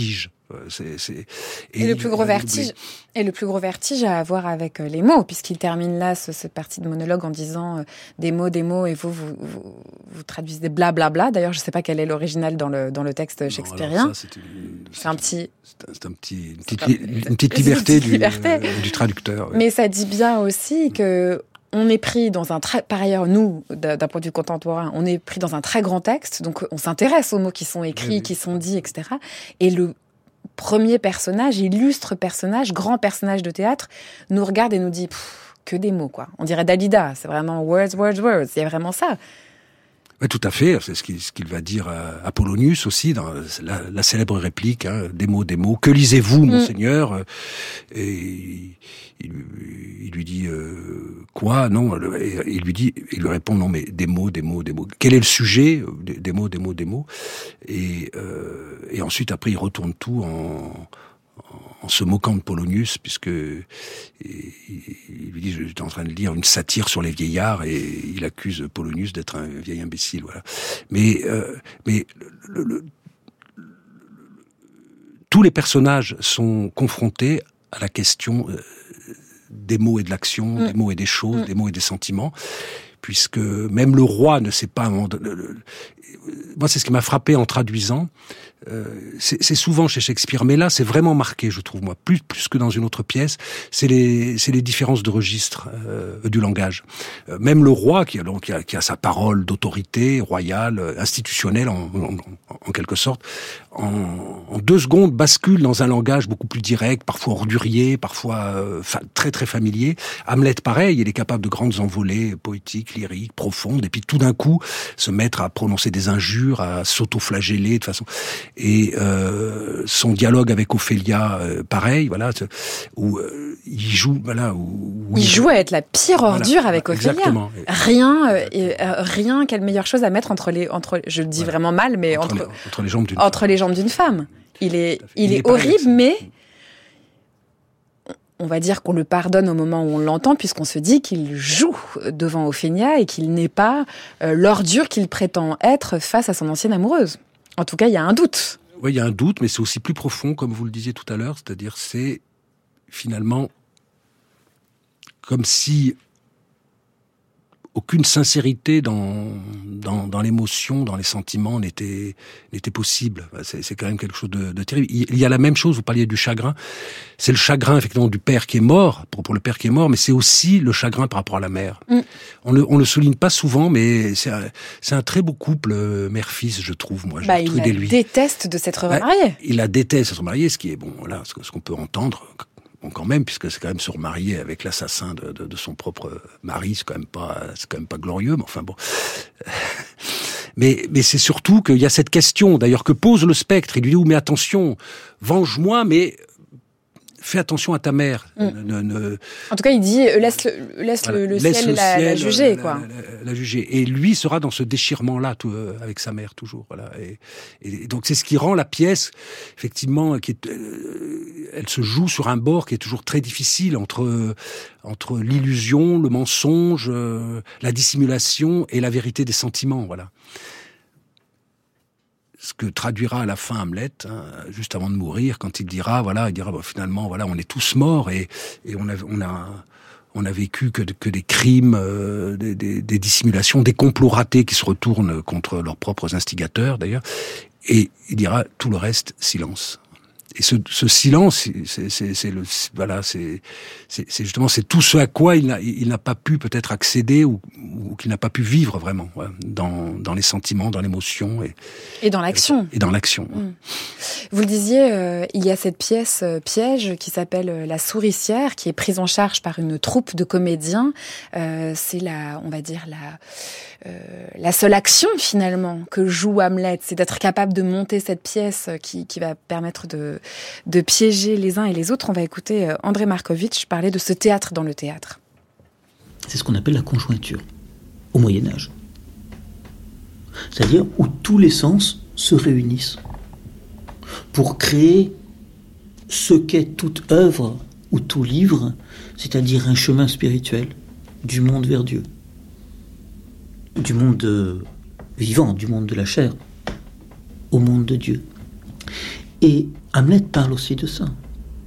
C'est, c'est... Et, et le plus gros vertige, et le plus gros vertige à avoir avec les mots, puisqu'il termine là ce, cette partie de monologue en disant euh, des mots, des mots, et vous vous, vous, vous traduisez des blablabla. Bla bla. D'ailleurs, je ne sais pas quel est l'original dans le dans le texte shakespearien. Ça, c'est, une, c'est, c'est un petit, c'est un, c'est un petit, une petite, li, une petite liberté, une petite liberté. Du, euh, du traducteur. Oui. Mais ça dit bien aussi que on est pris dans un très, par ailleurs, nous, d'un point de vue contemporain, on est pris dans un très grand texte, donc on s'intéresse aux mots qui sont écrits, oui, oui. qui sont dits, et cetera. Et le premier personnage, illustre personnage, grand personnage de théâtre, nous regarde et nous dit que des mots, quoi. On dirait Dalida, c'est vraiment words, words, words. Il y a vraiment ça. Oui, tout à fait. C'est ce qu'il, ce qu'il va dire à Apollonius aussi, dans la, la célèbre réplique, hein, des mots, des mots. Que lisez-vous, monseigneur? Mm. Et il, il lui dit euh, quoi? Non. Et il lui dit, il lui répond non, mais des mots, des mots, des mots. Quel est le sujet? Des, des mots, des mots, des mots. Et, euh, et ensuite, après, il retourne tout en en se moquant de Polonius, puisque il, il lui dit, j'étais en train de lire une satire sur les vieillards, et il accuse Polonius d'être un vieil imbécile, voilà. Mais, euh, mais le, le, le, tous les personnages sont confrontés à la question euh, des mots et de l'action, mmh. des mots et des choses, mmh. des mots et des sentiments, puisque même le roi ne sait pas... Le, le, moi, c'est ce qui m'a frappé en traduisant. Euh, c'est, c'est souvent chez Shakespeare, mais là, c'est vraiment marqué, je trouve, moi, plus plus que dans une autre pièce. C'est les c'est les différences de registre euh, du langage. Euh, même le roi, qui a donc qui a, qui a sa parole d'autorité royale, institutionnelle, en, en, en quelque sorte, en, en deux secondes bascule dans un langage beaucoup plus direct, parfois ordurier, parfois euh, fa- très très familier. Hamlet, pareil, il est capable de grandes envolées poétiques, lyriques, profondes, et puis tout d'un coup se mettre à prononcer des injures, à s'auto-flageller de façon. Et euh, son dialogue avec Ophélia, euh, pareil, voilà, où euh, il joue, voilà, où, où il, il joue à être la pire ordure voilà, avec Ophélia. Exactement. Rien, euh, et, euh, rien, quelle meilleure chose à mettre entre les, entre, je le dis voilà. vraiment mal, mais entre, entre, les, entre les jambes d'une entre femme. les jambes d'une femme. Il est, il, il est, est horrible, pareil, mais on va dire qu'on le pardonne au moment où on l'entend, puisqu'on se dit qu'il joue devant Ophélia et qu'il n'est pas euh, l'ordure qu'il prétend être face à son ancienne amoureuse. En tout cas, il y a un doute. Oui, il y a un doute, mais c'est aussi plus profond, comme vous le disiez tout à l'heure, c'est-à-dire c'est finalement comme si aucune sincérité dans, dans, dans l'émotion, dans les sentiments n'était, n'était possible. C'est, c'est quand même quelque chose de, de terrible. Il y a la même chose, vous parliez du chagrin. C'est le chagrin, effectivement, du père qui est mort, pour, pour le père qui est mort, mais c'est aussi le chagrin par rapport à la mère. Mm. On le, on le souligne pas souvent, mais c'est un, c'est un très beau couple, mère-fils, je trouve, moi. Bah, il la lui. déteste de s'être remarié. Bah, il la déteste de s'être remarié, ce qui est, bon, voilà, ce, ce qu'on peut entendre, bon, quand même, puisque c'est quand même se remarier avec l'assassin de, de, de son propre mari, c'est quand même pas, c'est quand même pas glorieux, mais enfin bon. Mais, mais c'est surtout qu'il y a cette question, d'ailleurs, que pose le spectre. Il lui dit, oh, mais attention, venge-moi, mais fais attention à ta mère. Mm. Ne, ne... En tout cas, il dit, laisse le, laisse voilà, le, le laisse ciel, le la, ciel la juger, la, quoi. La, la, la juger. Et lui sera dans ce déchirement-là, tout, euh, avec sa mère, toujours. Voilà. Et, et donc, c'est ce qui rend la pièce, effectivement, qui est, euh, elle se joue sur un bord qui est toujours très difficile entre, euh, entre l'illusion, le mensonge, euh, la dissimulation et la vérité des sentiments, voilà. Ce que traduira à la fin Hamlet, hein, juste avant de mourir, quand il dira, voilà, il dira, bon, finalement, voilà, on est tous morts et, et on a, on a, on a vécu que, que des crimes, euh, des, des, des dissimulations, des complots ratés qui se retournent contre leurs propres instigateurs, d'ailleurs. Et il dira, tout le reste, silence. Et ce, ce silence, c'est, c'est, c'est le, voilà, c'est, c'est, c'est justement, c'est tout ce à quoi il n'a, il n'a pas pu peut-être accéder ou, ou qu'il n'a pas pu vivre vraiment, ouais, dans, dans les sentiments, dans l'émotion et, et dans l'action. Et, et dans l'action. Mmh. Ouais. Vous le disiez, euh, il y a cette pièce euh, piège qui s'appelle euh, La Souricière, qui est prise en charge par une troupe de comédiens. Euh, c'est la, on va dire la, euh, la seule action finalement que joue Hamlet, c'est d'être capable de monter cette pièce qui, qui va permettre de de piéger les uns et les autres. On va écouter André Markovitch parler de ce théâtre dans le théâtre. C'est ce qu'on appelle la conjointure, au Moyen-Âge. C'est-à-dire où tous les sens se réunissent pour créer ce qu'est toute œuvre ou tout livre, c'est-à-dire un chemin spirituel du monde vers Dieu, du monde vivant, du monde de la chair, au monde de Dieu. Et Hamlet parle aussi de ça.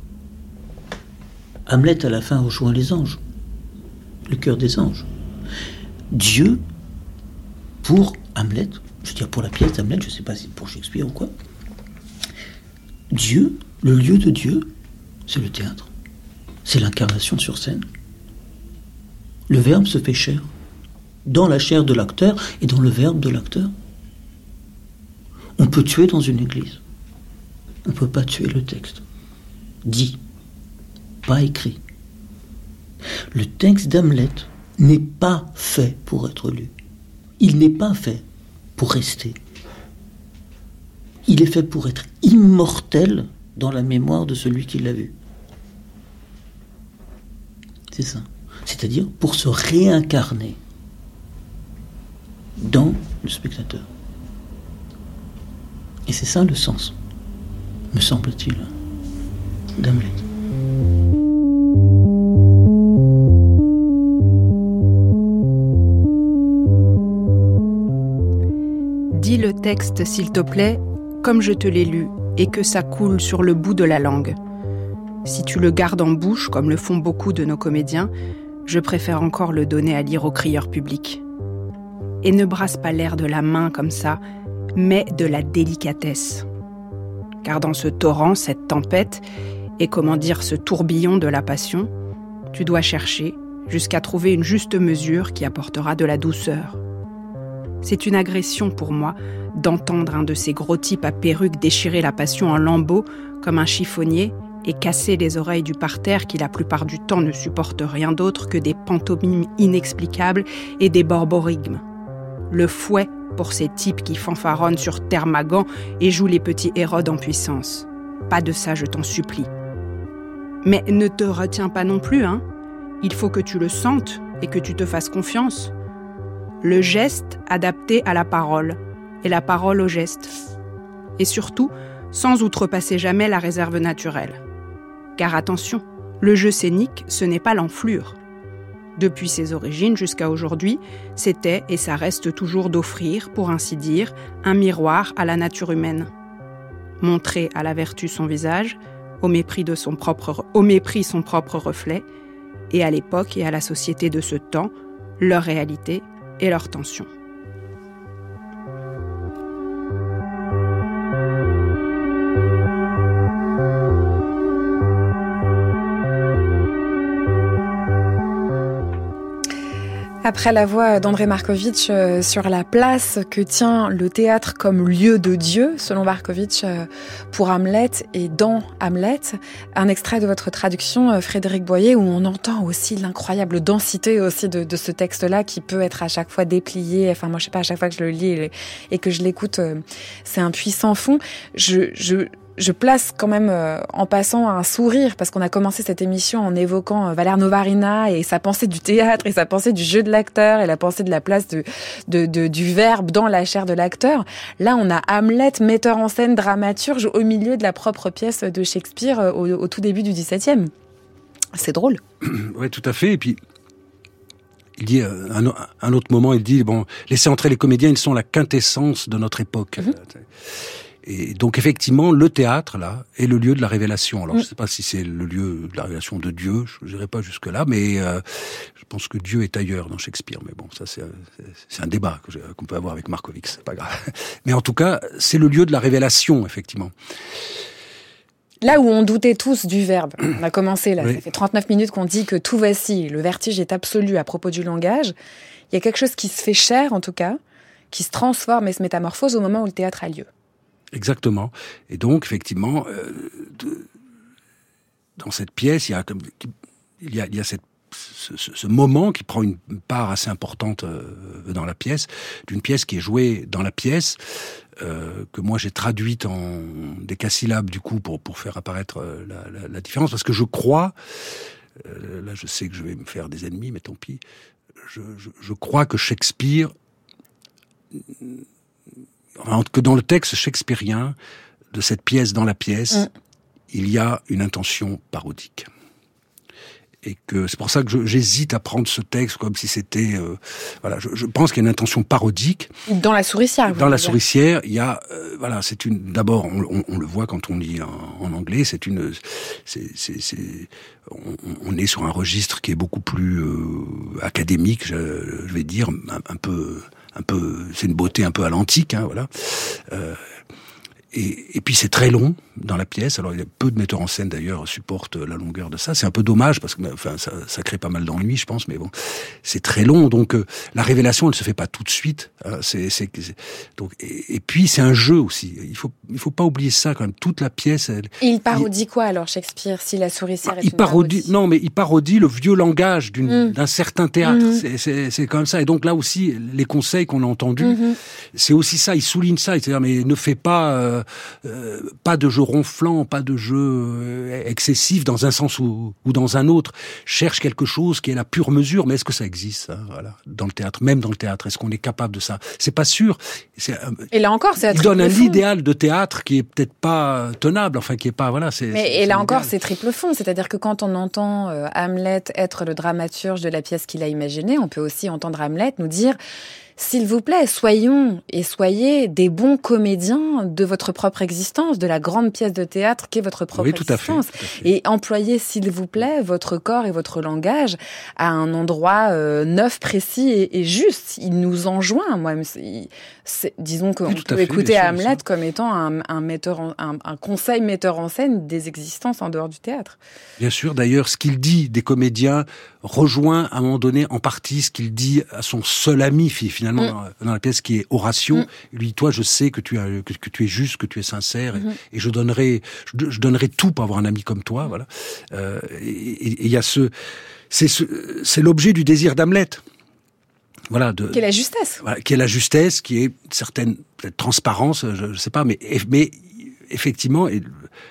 Hamlet, à la fin, rejoint les anges, le cœur des anges. Dieu, pour Hamlet, je veux dire pour la pièce d'Hamlet, je ne sais pas si pour Shakespeare ou quoi, Dieu, le lieu de Dieu, c'est le théâtre. C'est l'incarnation sur scène. Le verbe se fait chair, dans la chair de l'acteur et dans le verbe de l'acteur. On peut tuer dans une église. On ne peut pas tuer le texte. Dit, pas écrit. Le texte d'Hamlet n'est pas fait pour être lu. Il n'est pas fait pour rester. Il est fait pour être immortel dans la mémoire de celui qui l'a vu. C'est ça. C'est-à-dire pour se réincarner dans le spectateur. Et c'est ça le sens, me semble-t-il, d'Hamlet. Dis le texte, s'il te plaît, comme je te l'ai lu, et que ça coule sur le bout de la langue. Si tu le gardes en bouche, comme le font beaucoup de nos comédiens, je préfère encore le donner à lire au crieur public. Et ne brasse pas l'air de la main comme ça, mais de la délicatesse. Car dans ce torrent, cette tempête, et comment dire ce tourbillon de la passion, tu dois chercher jusqu'à trouver une juste mesure qui apportera de la douceur. C'est une agression pour moi d'entendre un de ces gros types à perruque déchirer la passion en lambeaux comme un chiffonnier et casser les oreilles du parterre qui la plupart du temps ne supporte rien d'autre que des pantomimes inexplicables et des borborigmes. Le fouet pour ces types qui fanfaronnent sur Thermagan et jouent les petits Hérodes en puissance. Pas de ça, je t'en supplie. Mais ne te retiens pas non plus, hein. Il faut que tu le sentes et que tu te fasses confiance. Le geste adapté à la parole et la parole au geste. Et surtout, sans outrepasser jamais la réserve naturelle. Car attention, le jeu scénique, ce n'est pas l'enflure. Depuis ses origines jusqu'à aujourd'hui, c'était et ça reste toujours d'offrir, pour ainsi dire, un miroir à la nature humaine. Montrer à la vertu son visage, au mépris de son propre, au mépris son propre reflet, et à l'époque et à la société de ce temps, leur réalité et leur tension. Après la voix d'André Markovitch euh, sur la place que tient le théâtre comme lieu de Dieu, selon Markovitch, euh, pour Hamlet et dans Hamlet, un extrait de votre traduction, euh, Frédéric Boyer, où on entend aussi l'incroyable densité aussi de, de ce texte-là qui peut être à chaque fois déplié. Enfin, moi, je sais pas, à chaque fois que je le lis et, et que je l'écoute, euh, c'est un puissant fond. Je, je, Je place quand même euh, en passant un sourire parce qu'on a commencé cette émission en évoquant euh, Valère Novarina et sa pensée du théâtre et sa pensée du jeu de l'acteur et la pensée de la place de, de, de, du verbe dans la chair de l'acteur. Là, on a Hamlet, metteur en scène, dramaturge au milieu de la propre pièce de Shakespeare euh, au, au tout début du dix-septième. C'est drôle. Oui, tout à fait. Et puis, il dit, euh, un, un autre moment, il dit, bon, laissez entrer les comédiens, ils sont la quintessence de notre époque. Mm-hmm. Et donc effectivement, le théâtre là est le lieu de la révélation. Alors mmh. je ne sais pas si c'est le lieu de la révélation de Dieu, je n'irai pas jusque là, mais euh, je pense que Dieu est ailleurs dans Shakespeare. Mais bon, ça c'est, c'est un débat que qu'on peut avoir avec Markovitch, c'est pas grave. Mais en tout cas, c'est le lieu de la révélation, effectivement. Là où on doutait tous du verbe, on a commencé là, oui. Ça fait trente-neuf minutes qu'on dit que tout vacille, le vertige est absolu à propos du langage. Il y a quelque chose qui se fait chair en tout cas, qui se transforme et se métamorphose au moment où le théâtre a lieu. Exactement. Et donc, effectivement, euh, de, dans cette pièce, il y a, il y a, il y a cette, ce, ce moment qui prend une part assez importante euh, dans la pièce, d'une pièce qui est jouée dans la pièce, euh, que moi j'ai traduite en décasyllabes, du coup, pour, pour faire apparaître euh, la, la, la différence, parce que je crois, euh, là je sais que je vais me faire des ennemis, mais tant pis, je, je, je crois que Shakespeare... que dans le texte shakespearien de cette pièce dans la pièce, mmh. il y a une intention parodique. Et que c'est pour ça que je, j'hésite à prendre ce texte comme si c'était, euh, voilà, je, je pense qu'il y a une intention parodique. Dans La Souricière. Dans La Souricière, il y a, euh, voilà, c'est une. D'abord, on, on, on le voit quand on lit en, en anglais, c'est une, c'est, c'est, c'est on, on est sur un registre qui est beaucoup plus euh, académique, je, je vais dire, un, un peu, un peu, c'est une beauté un peu à l'antique, hein, voilà. Euh, Et, et puis c'est très long dans la pièce. Alors il y a peu de metteurs en scène d'ailleurs supportent la longueur de ça. C'est un peu dommage parce que enfin ça, ça crée pas mal d'ennui, je pense. Mais bon, c'est très long. Donc euh, la révélation, elle se fait pas tout de suite. Hein, c'est, c'est, c'est donc et, et puis c'est un jeu aussi. Il faut il faut pas oublier ça quand même. Toute la pièce. Elle, et il parodie il, quoi alors Shakespeare si La Souricière bah, est il une parodie, parodie. Non, mais il parodie le vieux langage d'une, mmh. d'un certain théâtre. Mmh. C'est, c'est c'est comme ça. Et donc là aussi, les conseils qu'on a entendus, mmh. c'est aussi ça. Il souligne ça. C'est-à-dire mais ne fais pas euh, Euh, pas de jeu ronflant, pas de jeu euh, excessif dans un sens ou, ou dans un autre. Cherche quelque chose qui est la pure mesure. Mais est-ce que ça existe, ça, voilà, dans le théâtre, même dans le théâtre, est-ce qu'on est capable de ça? C'est pas sûr. C'est, euh, et là encore, c'est il donne un idéal de théâtre qui est peut-être pas tenable, enfin qui est pas voilà. C'est, mais c'est, et c'est là idéal. encore, c'est triple fond. C'est-à-dire que quand on entend euh, Hamlet être le dramaturge de la pièce qu'il a imaginée, on peut aussi entendre Hamlet nous dire. S'il vous plaît, soyons et soyez des bons comédiens de votre propre existence, de la grande pièce de théâtre qu'est votre propre oui, tout existence. À fait, tout à fait. Et employez, s'il vous plaît, votre corps et votre langage à un endroit euh, neuf, précis et, et juste. Il nous enjoint, moi-même. C'est, c'est, disons qu'on oui, peut fait, écouter Hamlet ça. Comme étant un, un, metteur en, un, un conseil metteur en scène des existences en dehors du théâtre. Bien sûr, d'ailleurs, ce qu'il dit des comédiens rejoint à un moment donné en partie ce qu'il dit à son seul ami, finalement, mm. dans, dans la pièce qui est Horatio. Mm. Il lui dit, toi, je sais que tu, as, que, que tu es juste, que tu es sincère, mm-hmm. et, et je donnerai, je, je donnerai tout pour avoir un ami comme toi, mm. voilà. Euh, et il y a ce, c'est ce, c'est l'objet du désir d'Hamlet. Voilà, de, qui est la justesse. Voilà, qui est la justesse, qui est une certaine peut-être transparence, je ne sais pas, mais, mais effectivement, et,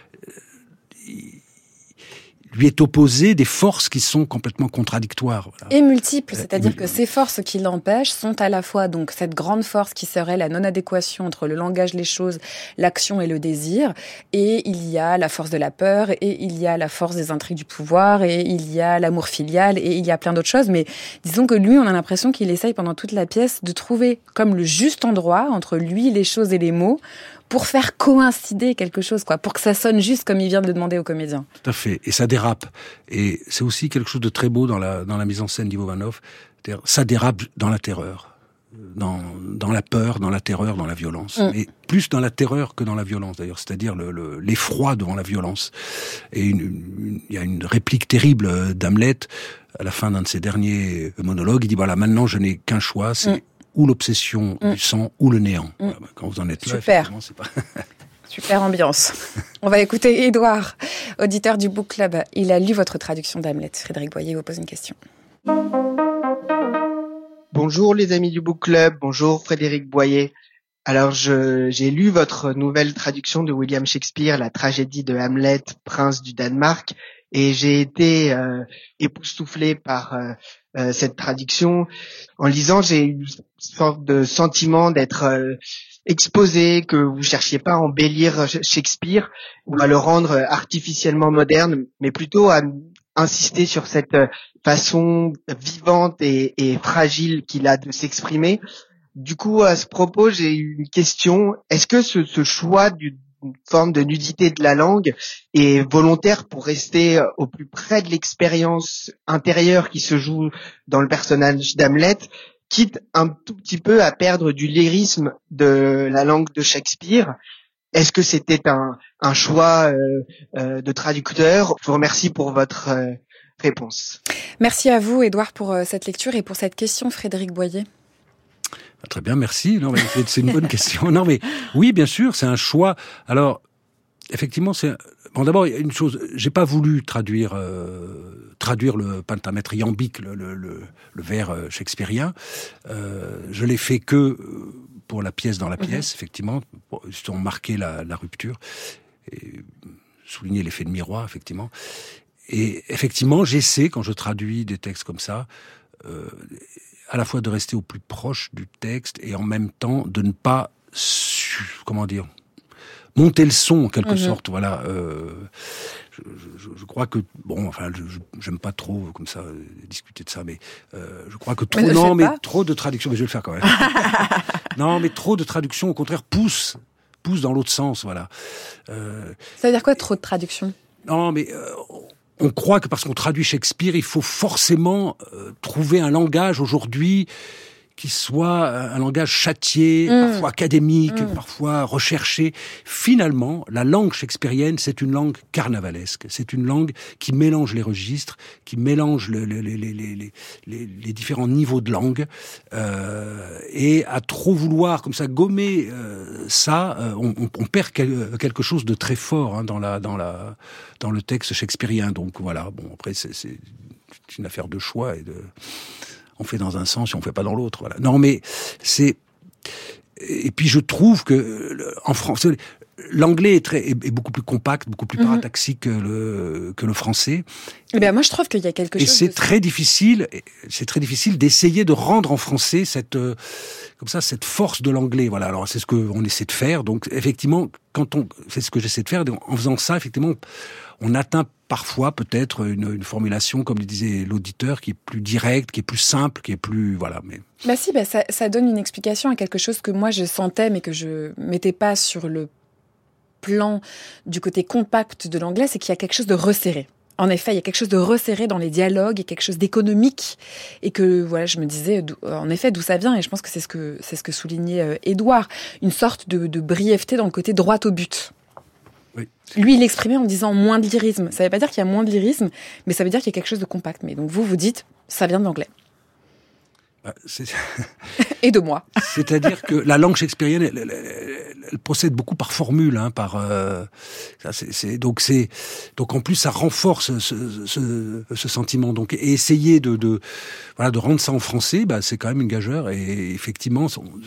lui est opposé des forces qui sont complètement contradictoires. Voilà. Et multiples, c'est-à-dire euh, que ces forces qui l'empêchent sont à la fois donc cette grande force qui serait la non-adéquation entre le langage, les choses, l'action et le désir, et il y a la force de la peur, et il y a la force des intrigues du pouvoir, et il y a l'amour filial, et il y a plein d'autres choses, mais disons que lui, on a l'impression qu'il essaye pendant toute la pièce de trouver comme le juste endroit entre lui, les choses et les mots, pour faire coïncider quelque chose, quoi, pour que ça sonne juste comme il vient de le demander aux comédiens. Tout à fait. Et ça dérape. Et c'est aussi quelque chose de très beau dans la, dans la mise en scène d'Ivo Vanov. C'est-à-dire, ça dérape dans la terreur. Dans, dans la peur, dans la terreur, dans la violence. Mm. Mais plus dans la terreur que dans la violence, d'ailleurs. C'est-à-dire le, le, l'effroi devant la violence. Et il y a une réplique terrible d'Hamlet à la fin d'un de ses derniers monologues. Il dit, voilà, maintenant je n'ai qu'un choix, c'est mm. ou l'obsession mmh. du sang, ou le néant. Mmh. Voilà, quand vous en êtes là, super. C'est pas... Super ambiance. On va écouter Édouard, auditeur du Book Club. Il a lu votre traduction d'Hamlet. Frédéric Boyer vous pose une question. Bonjour les amis du Book Club, bonjour Frédéric Boyer. Alors je, j'ai lu votre nouvelle traduction de William Shakespeare, la tragédie de Hamlet, prince du Danemark, et j'ai été euh, époustouflé par euh, euh, cette traduction. En lisant, j'ai eu une sorte de sentiment d'être euh, exposé, que vous cherchiez pas à embellir Shakespeare ou à le rendre artificiellement moderne, mais plutôt à insister sur cette façon vivante et, et fragile qu'il a de s'exprimer. Du coup, à ce propos, j'ai une question. Est-ce que ce, ce choix d'une forme de nudité de la langue est volontaire pour rester au plus près de l'expérience intérieure qui se joue dans le personnage d'Hamlet, quitte un tout petit peu à perdre du lyrisme de la langue de Shakespeare? Est-ce que c'était un, un choix euh, euh, de traducteur? Je vous remercie pour votre euh, réponse. Merci à vous, Édouard, pour euh, cette lecture et pour cette question, Frédéric Boyer. Très bien, merci. Non, mais c'est une bonne question. Non, mais oui, bien sûr, c'est un choix. Alors, effectivement, c'est bon. D'abord, il y a une chose. J'ai pas voulu traduire euh, traduire le pentamètre iambique, le, le, le, le vers euh, shakespearien. Euh, je l'ai fait que pour la pièce dans la pièce, mmh. effectivement, pour justement marquer la, la rupture et souligner l'effet de miroir, effectivement. Et effectivement, j'essaie quand je traduis des textes comme ça. Euh, à la fois de rester au plus proche du texte et en même temps de ne pas, su, comment dire, monter le son en quelque mmh. sorte. Voilà. Euh, je, je, je crois que bon, enfin, je, je, j'aime pas trop comme ça euh, discuter de ça, mais euh, je crois que trop, mais non, mais pas. trop de traductions, mais je vais le faire quand même. Non, mais trop de traductions, au contraire, poussent, poussent dans l'autre sens, voilà. Euh, Ça veut dire quoi, trop de traductions ? Non, mais euh, on croit que parce qu'on traduit Shakespeare, il faut forcément euh, trouver un langage aujourd'hui qui soit un langage châtié, mmh. parfois académique, mmh. parfois recherché. Finalement, la langue shakespearienne, c'est une langue carnavalesque. C'est une langue qui mélange les registres, qui mélange le, le, les, les, les, les, les différents niveaux de langue. Euh, et à trop vouloir, comme ça, gommer euh, ça, euh, on, on perd quel, quelque chose de très fort hein, dans, la, dans, la, dans le texte shakespearien. Donc voilà, bon, après, c'est, c'est une affaire de choix et de... On fait dans un sens et on fait pas dans l'autre. Voilà. Non, mais c'est. Et puis je trouve que en français, l'anglais est, très, est beaucoup plus compact, beaucoup plus parataxique que le que le français. Eh bien, moi, je trouve qu'il y a quelque et chose. Et c'est de... très difficile. C'est très difficile d'essayer de rendre en français cette comme ça cette force de l'anglais. Voilà. Alors c'est ce que on essaie de faire. Donc effectivement, quand on c'est ce que j'essaie de faire. En faisant ça, effectivement, on atteint parfois peut-être une, une formulation, comme le disait l'auditeur, qui est plus directe, qui est plus simple, qui est plus... Voilà, mais... Bah si, bah ça, ça donne une explication à quelque chose que moi je sentais, mais que je mettais pas sur le plan du côté compact de l'anglais, c'est qu'il y a quelque chose de resserré. En effet, il y a quelque chose de resserré dans les dialogues, il y a quelque chose d'économique, et que voilà, je me disais, en effet, d'où ça vient, et je pense que c'est ce que, c'est ce que soulignait euh, Édouard, une sorte de, de brièveté dans le côté droit au but. Oui. Lui, il l'exprimait en disant moins de lyrisme. Ça ne veut pas dire qu'il y a moins de lyrisme, mais ça veut dire qu'il y a quelque chose de compact. Mais donc vous, vous dites, ça vient de l'anglais. Bah, c'est... Et de moi. C'est-à-dire que la langue shakespearienne, elle, elle, elle, elle procède beaucoup par formule, hein, par. Euh, ça, c'est, c'est, donc c'est, donc en plus ça renforce ce, ce, ce sentiment. Donc et essayer de, de, voilà, de rendre ça en français, bah, c'est quand même une gageure. Et effectivement,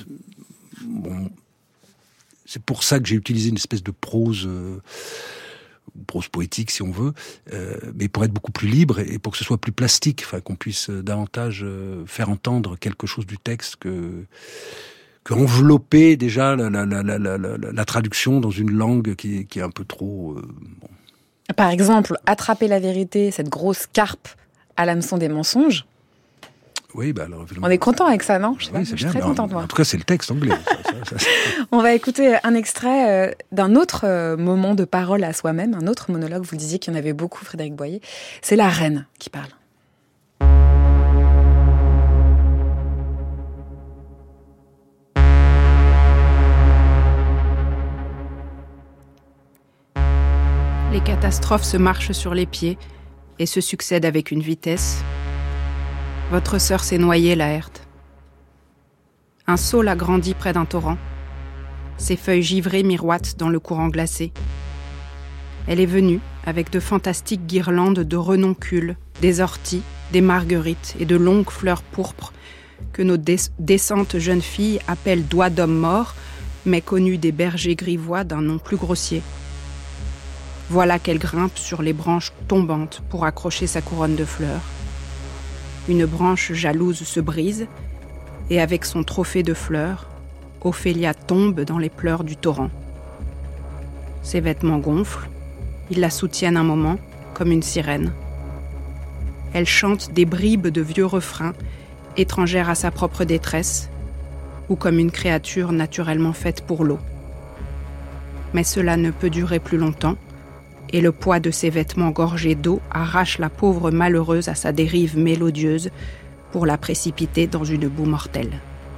bon. C'est pour ça que j'ai utilisé une espèce de prose, euh, prose poétique si on veut, euh, mais pour être beaucoup plus libre et pour que ce soit plus plastique, enfin qu'on puisse davantage euh, faire entendre quelque chose du texte que que envelopper déjà la, la, la, la, la, la, la traduction dans une langue qui est, qui est un peu trop. Euh, bon. Par exemple, attraper la vérité, cette grosse carpe à l'hameçon des mensonges. Oui, bah alors, on est content avec ça, non? Je sais oui, pas, c'est je suis bien, très contente, en, moi. En tout cas, c'est le texte anglais. ça, ça, ça, on va écouter un extrait euh, d'un autre euh, moment de parole à soi-même, un autre monologue. Vous le disiez qu'il y en avait beaucoup, Frédéric Boyer. C'est la reine qui parle. Les catastrophes se marchent sur les pieds et se succèdent avec une vitesse. Votre sœur s'est noyée, Laerte. Un saule a grandi près d'un torrent. Ses feuilles givrées miroitent dans le courant glacé. Elle est venue avec de fantastiques guirlandes de renoncules, des orties, des marguerites et de longues fleurs pourpres que nos dé- décentes jeunes filles appellent doigts d'homme mort, mais connues des bergers grivois d'un nom plus grossier. Voilà qu'elle grimpe sur les branches tombantes pour accrocher sa couronne de fleurs. Une branche jalouse se brise, et avec son trophée de fleurs, Ophélia tombe dans les pleurs du torrent. Ses vêtements gonflent, ils la soutiennent un moment, comme une sirène. Elle chante des bribes de vieux refrains, étrangères à sa propre détresse, ou comme une créature naturellement faite pour l'eau. Mais cela ne peut durer plus longtemps, et le poids de ses vêtements gorgés d'eau arrache la pauvre malheureuse à sa dérive mélodieuse pour la précipiter dans une boue mortelle.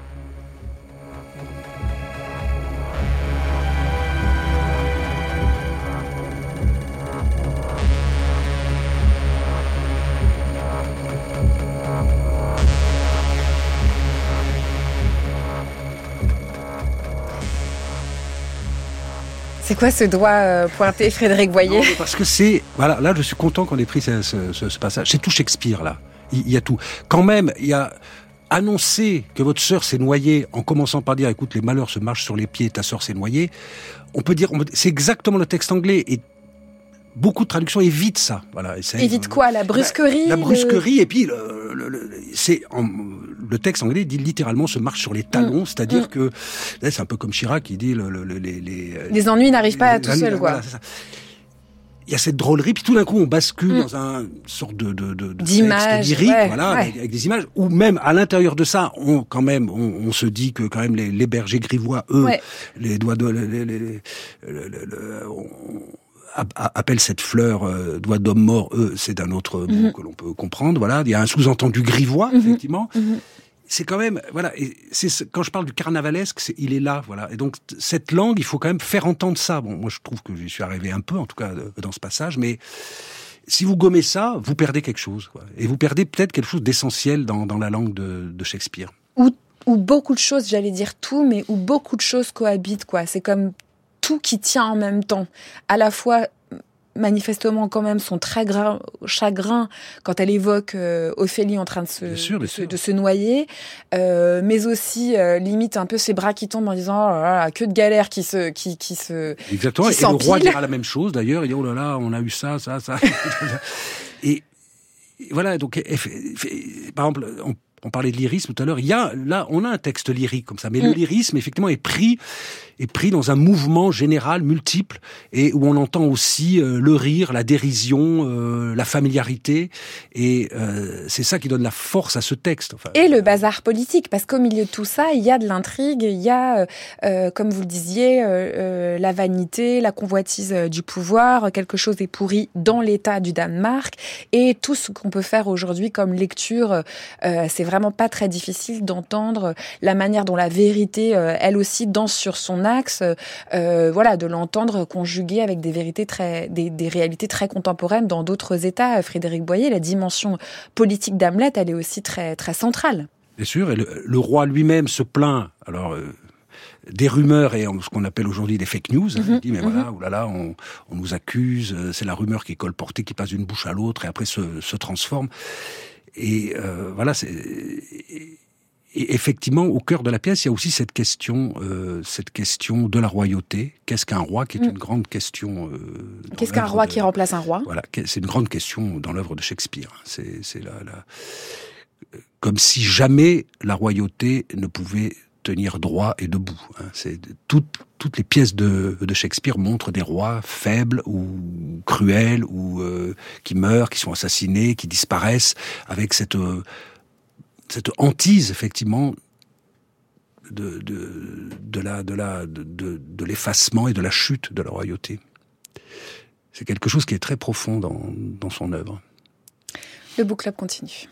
C'est quoi ce doigt euh, pointé, Frédéric Boyer? Non, parce que c'est... Voilà, là, je suis content qu'on ait pris ce, ce, ce, ce passage. C'est tout Shakespeare, là. Il, il y a tout. Quand même, il y a... Annoncer que votre sœur s'est noyée en commençant par dire « Écoute, les malheurs se marchent sur les pieds, ta sœur s'est noyée », on peut dire... On peut, c'est exactement le texte anglais. Et beaucoup de traductions évitent ça. Voilà, évite quoi? La brusquerie? La, la brusquerie, le... et puis... Le, le, le, c'est, en, le texte anglais dit littéralement « se marche sur les talons mmh. », c'est-à-dire mmh. que... Là, c'est un peu comme Chirac qui dit... Le, le, le, les, les, les ennuis n'arrivent pas les, tout seuls, quoi. Voilà, c'est ça. il y a cette drôlerie, puis tout d'un coup on bascule mm. dans un sorte de, de, de, de d'image lyrique, ouais, voilà, ouais. Avec, avec des images, ou même à l'intérieur de ça, on quand même, on, on se dit que quand même les, les bergers grivois, eux, ouais. les doigts de, les, les, les, les, les, les, on, appelle cette fleur euh, doigt d'homme mort, eux, c'est d'un autre mot mm-hmm. que l'on peut comprendre. Voilà, il y a un sous-entendu grivois, mm-hmm. effectivement. Mm-hmm. C'est quand même, voilà, et c'est quand je parle du carnavalesque, c'est, il est là, voilà. Et donc cette langue, il faut quand même faire entendre ça. Bon, moi je trouve que j'y suis arrivé un peu, en tout cas dans ce passage, mais si vous gommez ça, vous perdez quelque chose, quoi. Et vous perdez peut-être quelque chose d'essentiel dans, dans la langue de, de Shakespeare. Où, où beaucoup de choses, j'allais dire tout, mais où beaucoup de choses cohabitent, quoi. C'est comme tout qui tient en même temps. À la fois, manifestement, quand même, son très grand chagrin quand elle évoque euh, Ophélie en train de se, bien sûr, bien sûr. de se noyer, euh, mais aussi, euh, limite, un peu ses bras qui tombent en disant, oh là là, que de galères qui se, qui, qui se, exactement. Qui et le roi dira la même chose, d'ailleurs. Il dit, oh là là, on a eu ça, ça, ça. et, et voilà, donc, et, et, par exemple, on On parlait de lyrisme tout à l'heure. Il y a, là, on a un texte lyrique comme ça. Mais mmh. le lyrisme, effectivement, est pris, est pris dans un mouvement général, multiple, et où on entend aussi euh, le rire, la dérision, euh, la familiarité. Et euh, c'est ça qui donne la force à ce texte. Enfin, et le bazar politique, parce qu'au milieu de tout ça, il y a de l'intrigue, il y a, euh, comme vous le disiez, euh, euh, la vanité, la convoitise euh, du pouvoir, quelque chose est pourri dans l'État du Danemark, et tout ce qu'on peut faire aujourd'hui comme lecture, euh, c'est vraiment pas très difficile d'entendre la manière dont la vérité, euh, elle aussi, danse sur son axe, euh, voilà, de l'entendre conjuguer avec des vérités très, des, des réalités très contemporaines dans d'autres États. Frédéric Boyer, la dimension politique d'Hamlet, elle est aussi très, très centrale. Bien sûr, et le, le roi lui-même se plaint, alors, euh, des rumeurs et ce qu'on appelle aujourd'hui des fake news. Hein, mm-hmm, il dit, mais mm-hmm. voilà, oulala, on, on nous accuse, c'est la rumeur qui est colportée, qui passe d'une bouche à l'autre et après se, se transforme. Et euh, voilà, c'est, et, et effectivement, au cœur de la pièce, il y a aussi cette question, euh, cette question de la royauté. Qu'est-ce qu'un roi, qui est mmh. une grande question. Euh, Qu'est-ce qu'un roi de, qui remplace un roi ? Voilà, c'est une grande question dans l'œuvre de Shakespeare. C'est, c'est la, la, comme si jamais la royauté ne pouvait tenir droit et debout. Hein. C'est toutes toutes les pièces de, de Shakespeare montrent des rois faibles ou cruels ou euh, qui meurent, qui sont assassinés, qui disparaissent, avec cette euh, cette hantise effectivement de de de la de la de, de, de l'effacement et de la chute de la royauté. C'est quelque chose qui est très profond dans dans son œuvre. Le Book Club continue.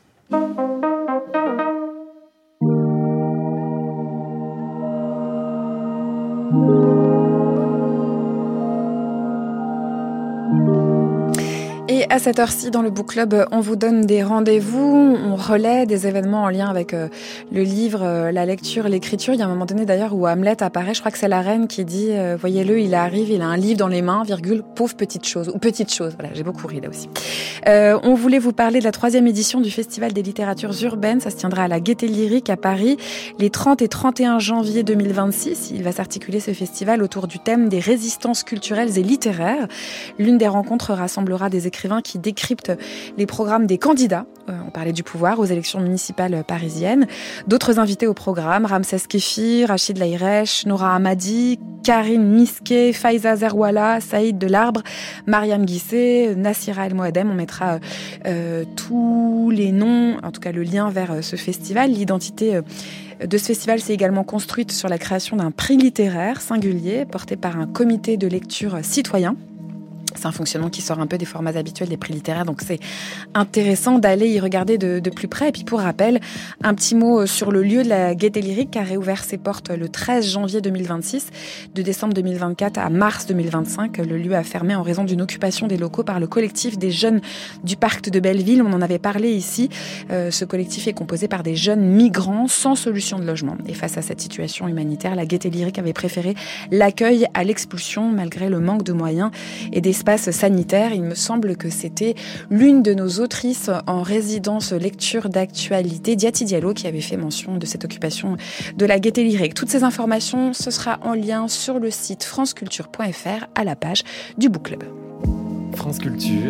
Et à cette heure-ci, dans le Book Club, on vous donne des rendez-vous, on relaie des événements en lien avec euh, le livre, euh, la lecture, l'écriture. Il y a un moment donné d'ailleurs où Hamlet apparaît, je crois que c'est la reine qui dit euh, « Voyez-le, il arrive, il a un livre dans les mains, virgule, pauvre petite chose », ou « petite chose ». Voilà, j'ai beaucoup ri là aussi. Euh, on voulait vous parler de la troisième édition du Festival des littératures urbaines. Ça se tiendra à la Gaîté Lyrique à Paris les trente et trente et un janvier deux mille vingt-six. Il va s'articuler ce festival autour du thème des résistances culturelles et littéraires. L'une des rencontres rassemblera des écrivains qui décryptent les programmes des candidats, euh, on parlait du pouvoir, aux élections municipales parisiennes. D'autres invités au programme, Ramses Kefir, Rachid Laïresh, Nora Hamadi, Karine Misquet, Faiza Zerwala, Saïd Delarbre, Mariam Guissé, Nassira El Moadem. On mettra euh, tous les noms, en tout cas le lien vers euh, ce festival. L'identité euh, de ce festival s'est également construite sur la création d'un prix littéraire singulier porté par un comité de lecture citoyen. C'est un fonctionnement qui sort un peu des formats habituels des prix littéraires, donc c'est intéressant d'aller y regarder de, de plus près. Et puis pour rappel, un petit mot sur le lieu de la Gaîté Lyrique qui a réouvert ses portes le treize janvier deux mille vingt-six. De décembre deux mille vingt-quatre à mars deux mille vingt-cinq, le lieu a fermé en raison d'une occupation des locaux par le collectif des jeunes du parc de Belleville. On en avait parlé ici. Euh, ce collectif est composé par des jeunes migrants sans solution de logement. Et face à cette situation humanitaire, la Gaîté Lyrique avait préféré l'accueil à l'expulsion malgré le manque de moyens et d'espace sanitaire. Il me semble que c'était l'une de nos autrices en résidence lecture d'actualité, Diati Diallo, qui avait fait mention de cette occupation de la Gaîté Lyrique. Toutes ces informations, ce sera en lien sur le site franceculture point f r à la page du Book Club. France Culture,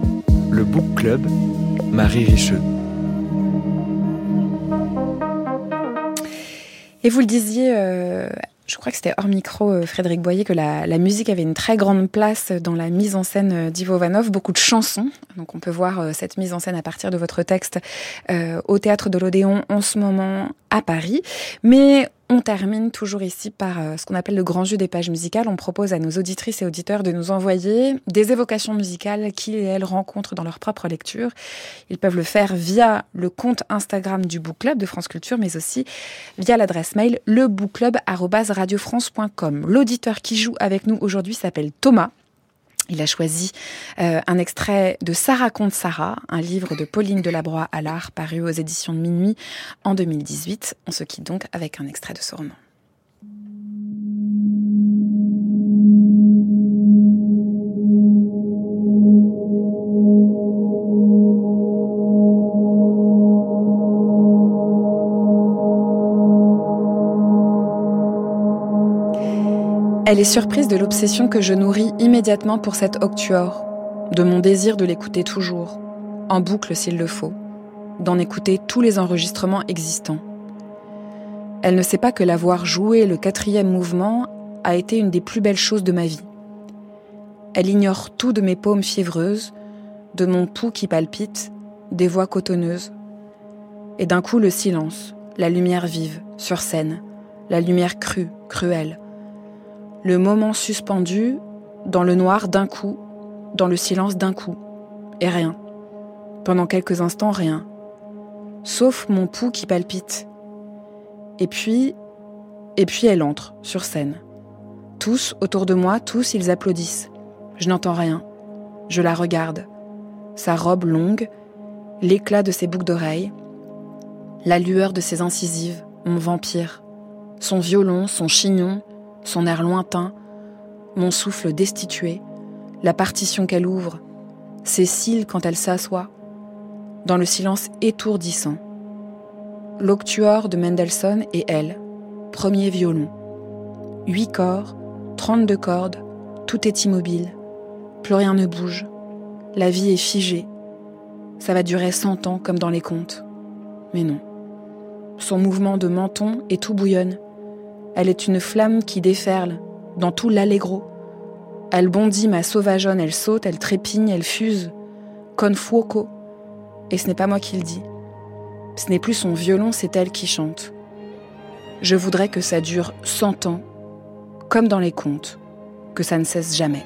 le Book Club, Marie Richeux. Et vous le disiez... Euh je crois que c'était hors micro, Frédéric Boyer, que la, la musique avait une très grande place dans la mise en scène d'Ivo Vanov, beaucoup de chansons. Donc on peut voir cette mise en scène à partir de votre texte euh, au Théâtre de l'Odéon en ce moment à Paris. Mais on termine toujours ici par euh, ce qu'on appelle le grand jeu des pages musicales. On propose à nos auditrices et auditeurs de nous envoyer des évocations musicales qu'ils et elles rencontrent dans leur propre lecture. Ils peuvent le faire via le compte Instagram du Book Club de France Culture, mais aussi via l'adresse mail lebookclub arobase radiofrance point com. L'auditeur qui joue avec nous aujourd'hui s'appelle Thomas. Il a choisi euh, un extrait de Ça raconte Sarah, un livre de Pauline Delabroix-Allard paru aux éditions de Minuit en deux mille dix-huit. On se quitte donc avec un extrait de ce roman. Elle est surprise de l'obsession que je nourris immédiatement pour cet octuor, de mon désir de l'écouter toujours, en boucle s'il le faut, d'en écouter tous les enregistrements existants. Elle ne sait pas que l'avoir joué le quatrième mouvement a été une des plus belles choses de ma vie. Elle ignore tout de mes paumes fiévreuses, de mon pouls qui palpite, des voix cotonneuses. Et d'un coup le silence, la lumière vive, sur scène, la lumière crue, cruelle. Le moment suspendu, dans le noir d'un coup, dans le silence d'un coup, et rien. Pendant quelques instants, rien. Sauf mon pouls qui palpite. Et puis, et puis elle entre, sur scène. Tous, autour de moi, tous, ils applaudissent. Je n'entends rien. Je la regarde. Sa robe longue, l'éclat de ses boucles d'oreilles, la lueur de ses incisives, mon vampire, son violon, son chignon, son air lointain, mon souffle destitué, la partition qu'elle ouvre, ses cils quand elle s'assoit, dans le silence étourdissant. L'octuor de Mendelssohn et elle, premier violon. Huit corps, trente-deux cordes, tout est immobile, plus rien ne bouge, la vie est figée. Ça va durer cent ans comme dans les contes. Mais non. Son mouvement de menton et tout bouillonne. Elle est une flamme qui déferle, dans tout l'allegro. Elle bondit ma sauvageonne, elle saute, elle trépigne, elle fuse. Con fuoco. Et ce n'est pas moi qui le dis. Ce n'est plus son violon, c'est elle qui chante. Je voudrais que ça dure cent ans, comme dans les contes, que ça ne cesse jamais.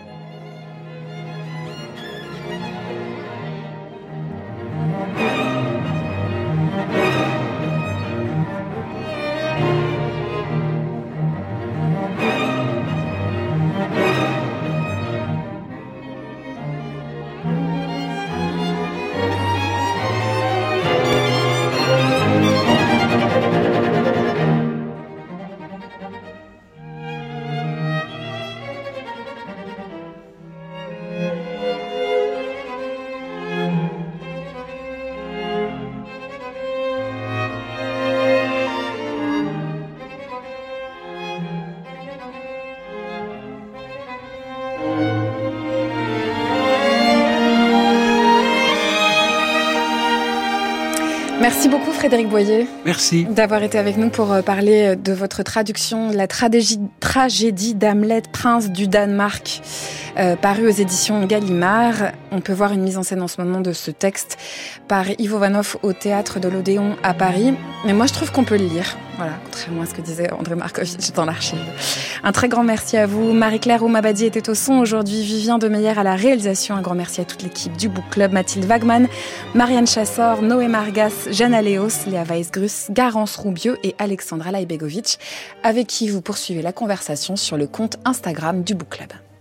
Merci beaucoup Frédéric Boyer. Merci. D'avoir été avec nous pour parler de votre traduction de la tragédie, tragédie d'Hamlet, prince du Danemark, euh, paru aux éditions Gallimard. On peut voir une mise en scène en ce moment de ce texte par Ivo Vanov au Théâtre de l'Odéon à Paris. Mais moi, je trouve qu'on peut le lire. Voilà, contrairement à ce que disait André Markovitch dans l'archive. Un très grand merci à vous. Marie-Claire Oumabadi était au son aujourd'hui, Vivien Demeyer à la réalisation. Un grand merci à toute l'équipe du Book Club, Mathilde Wagman, Marianne Chassor, Noé Margas, Jeanne Aléos, Léa Weisgrus, Garance Roubieux et Alexandra Laibegovic, avec qui vous poursuivez la conversation sur le compte Instagram du Book Club.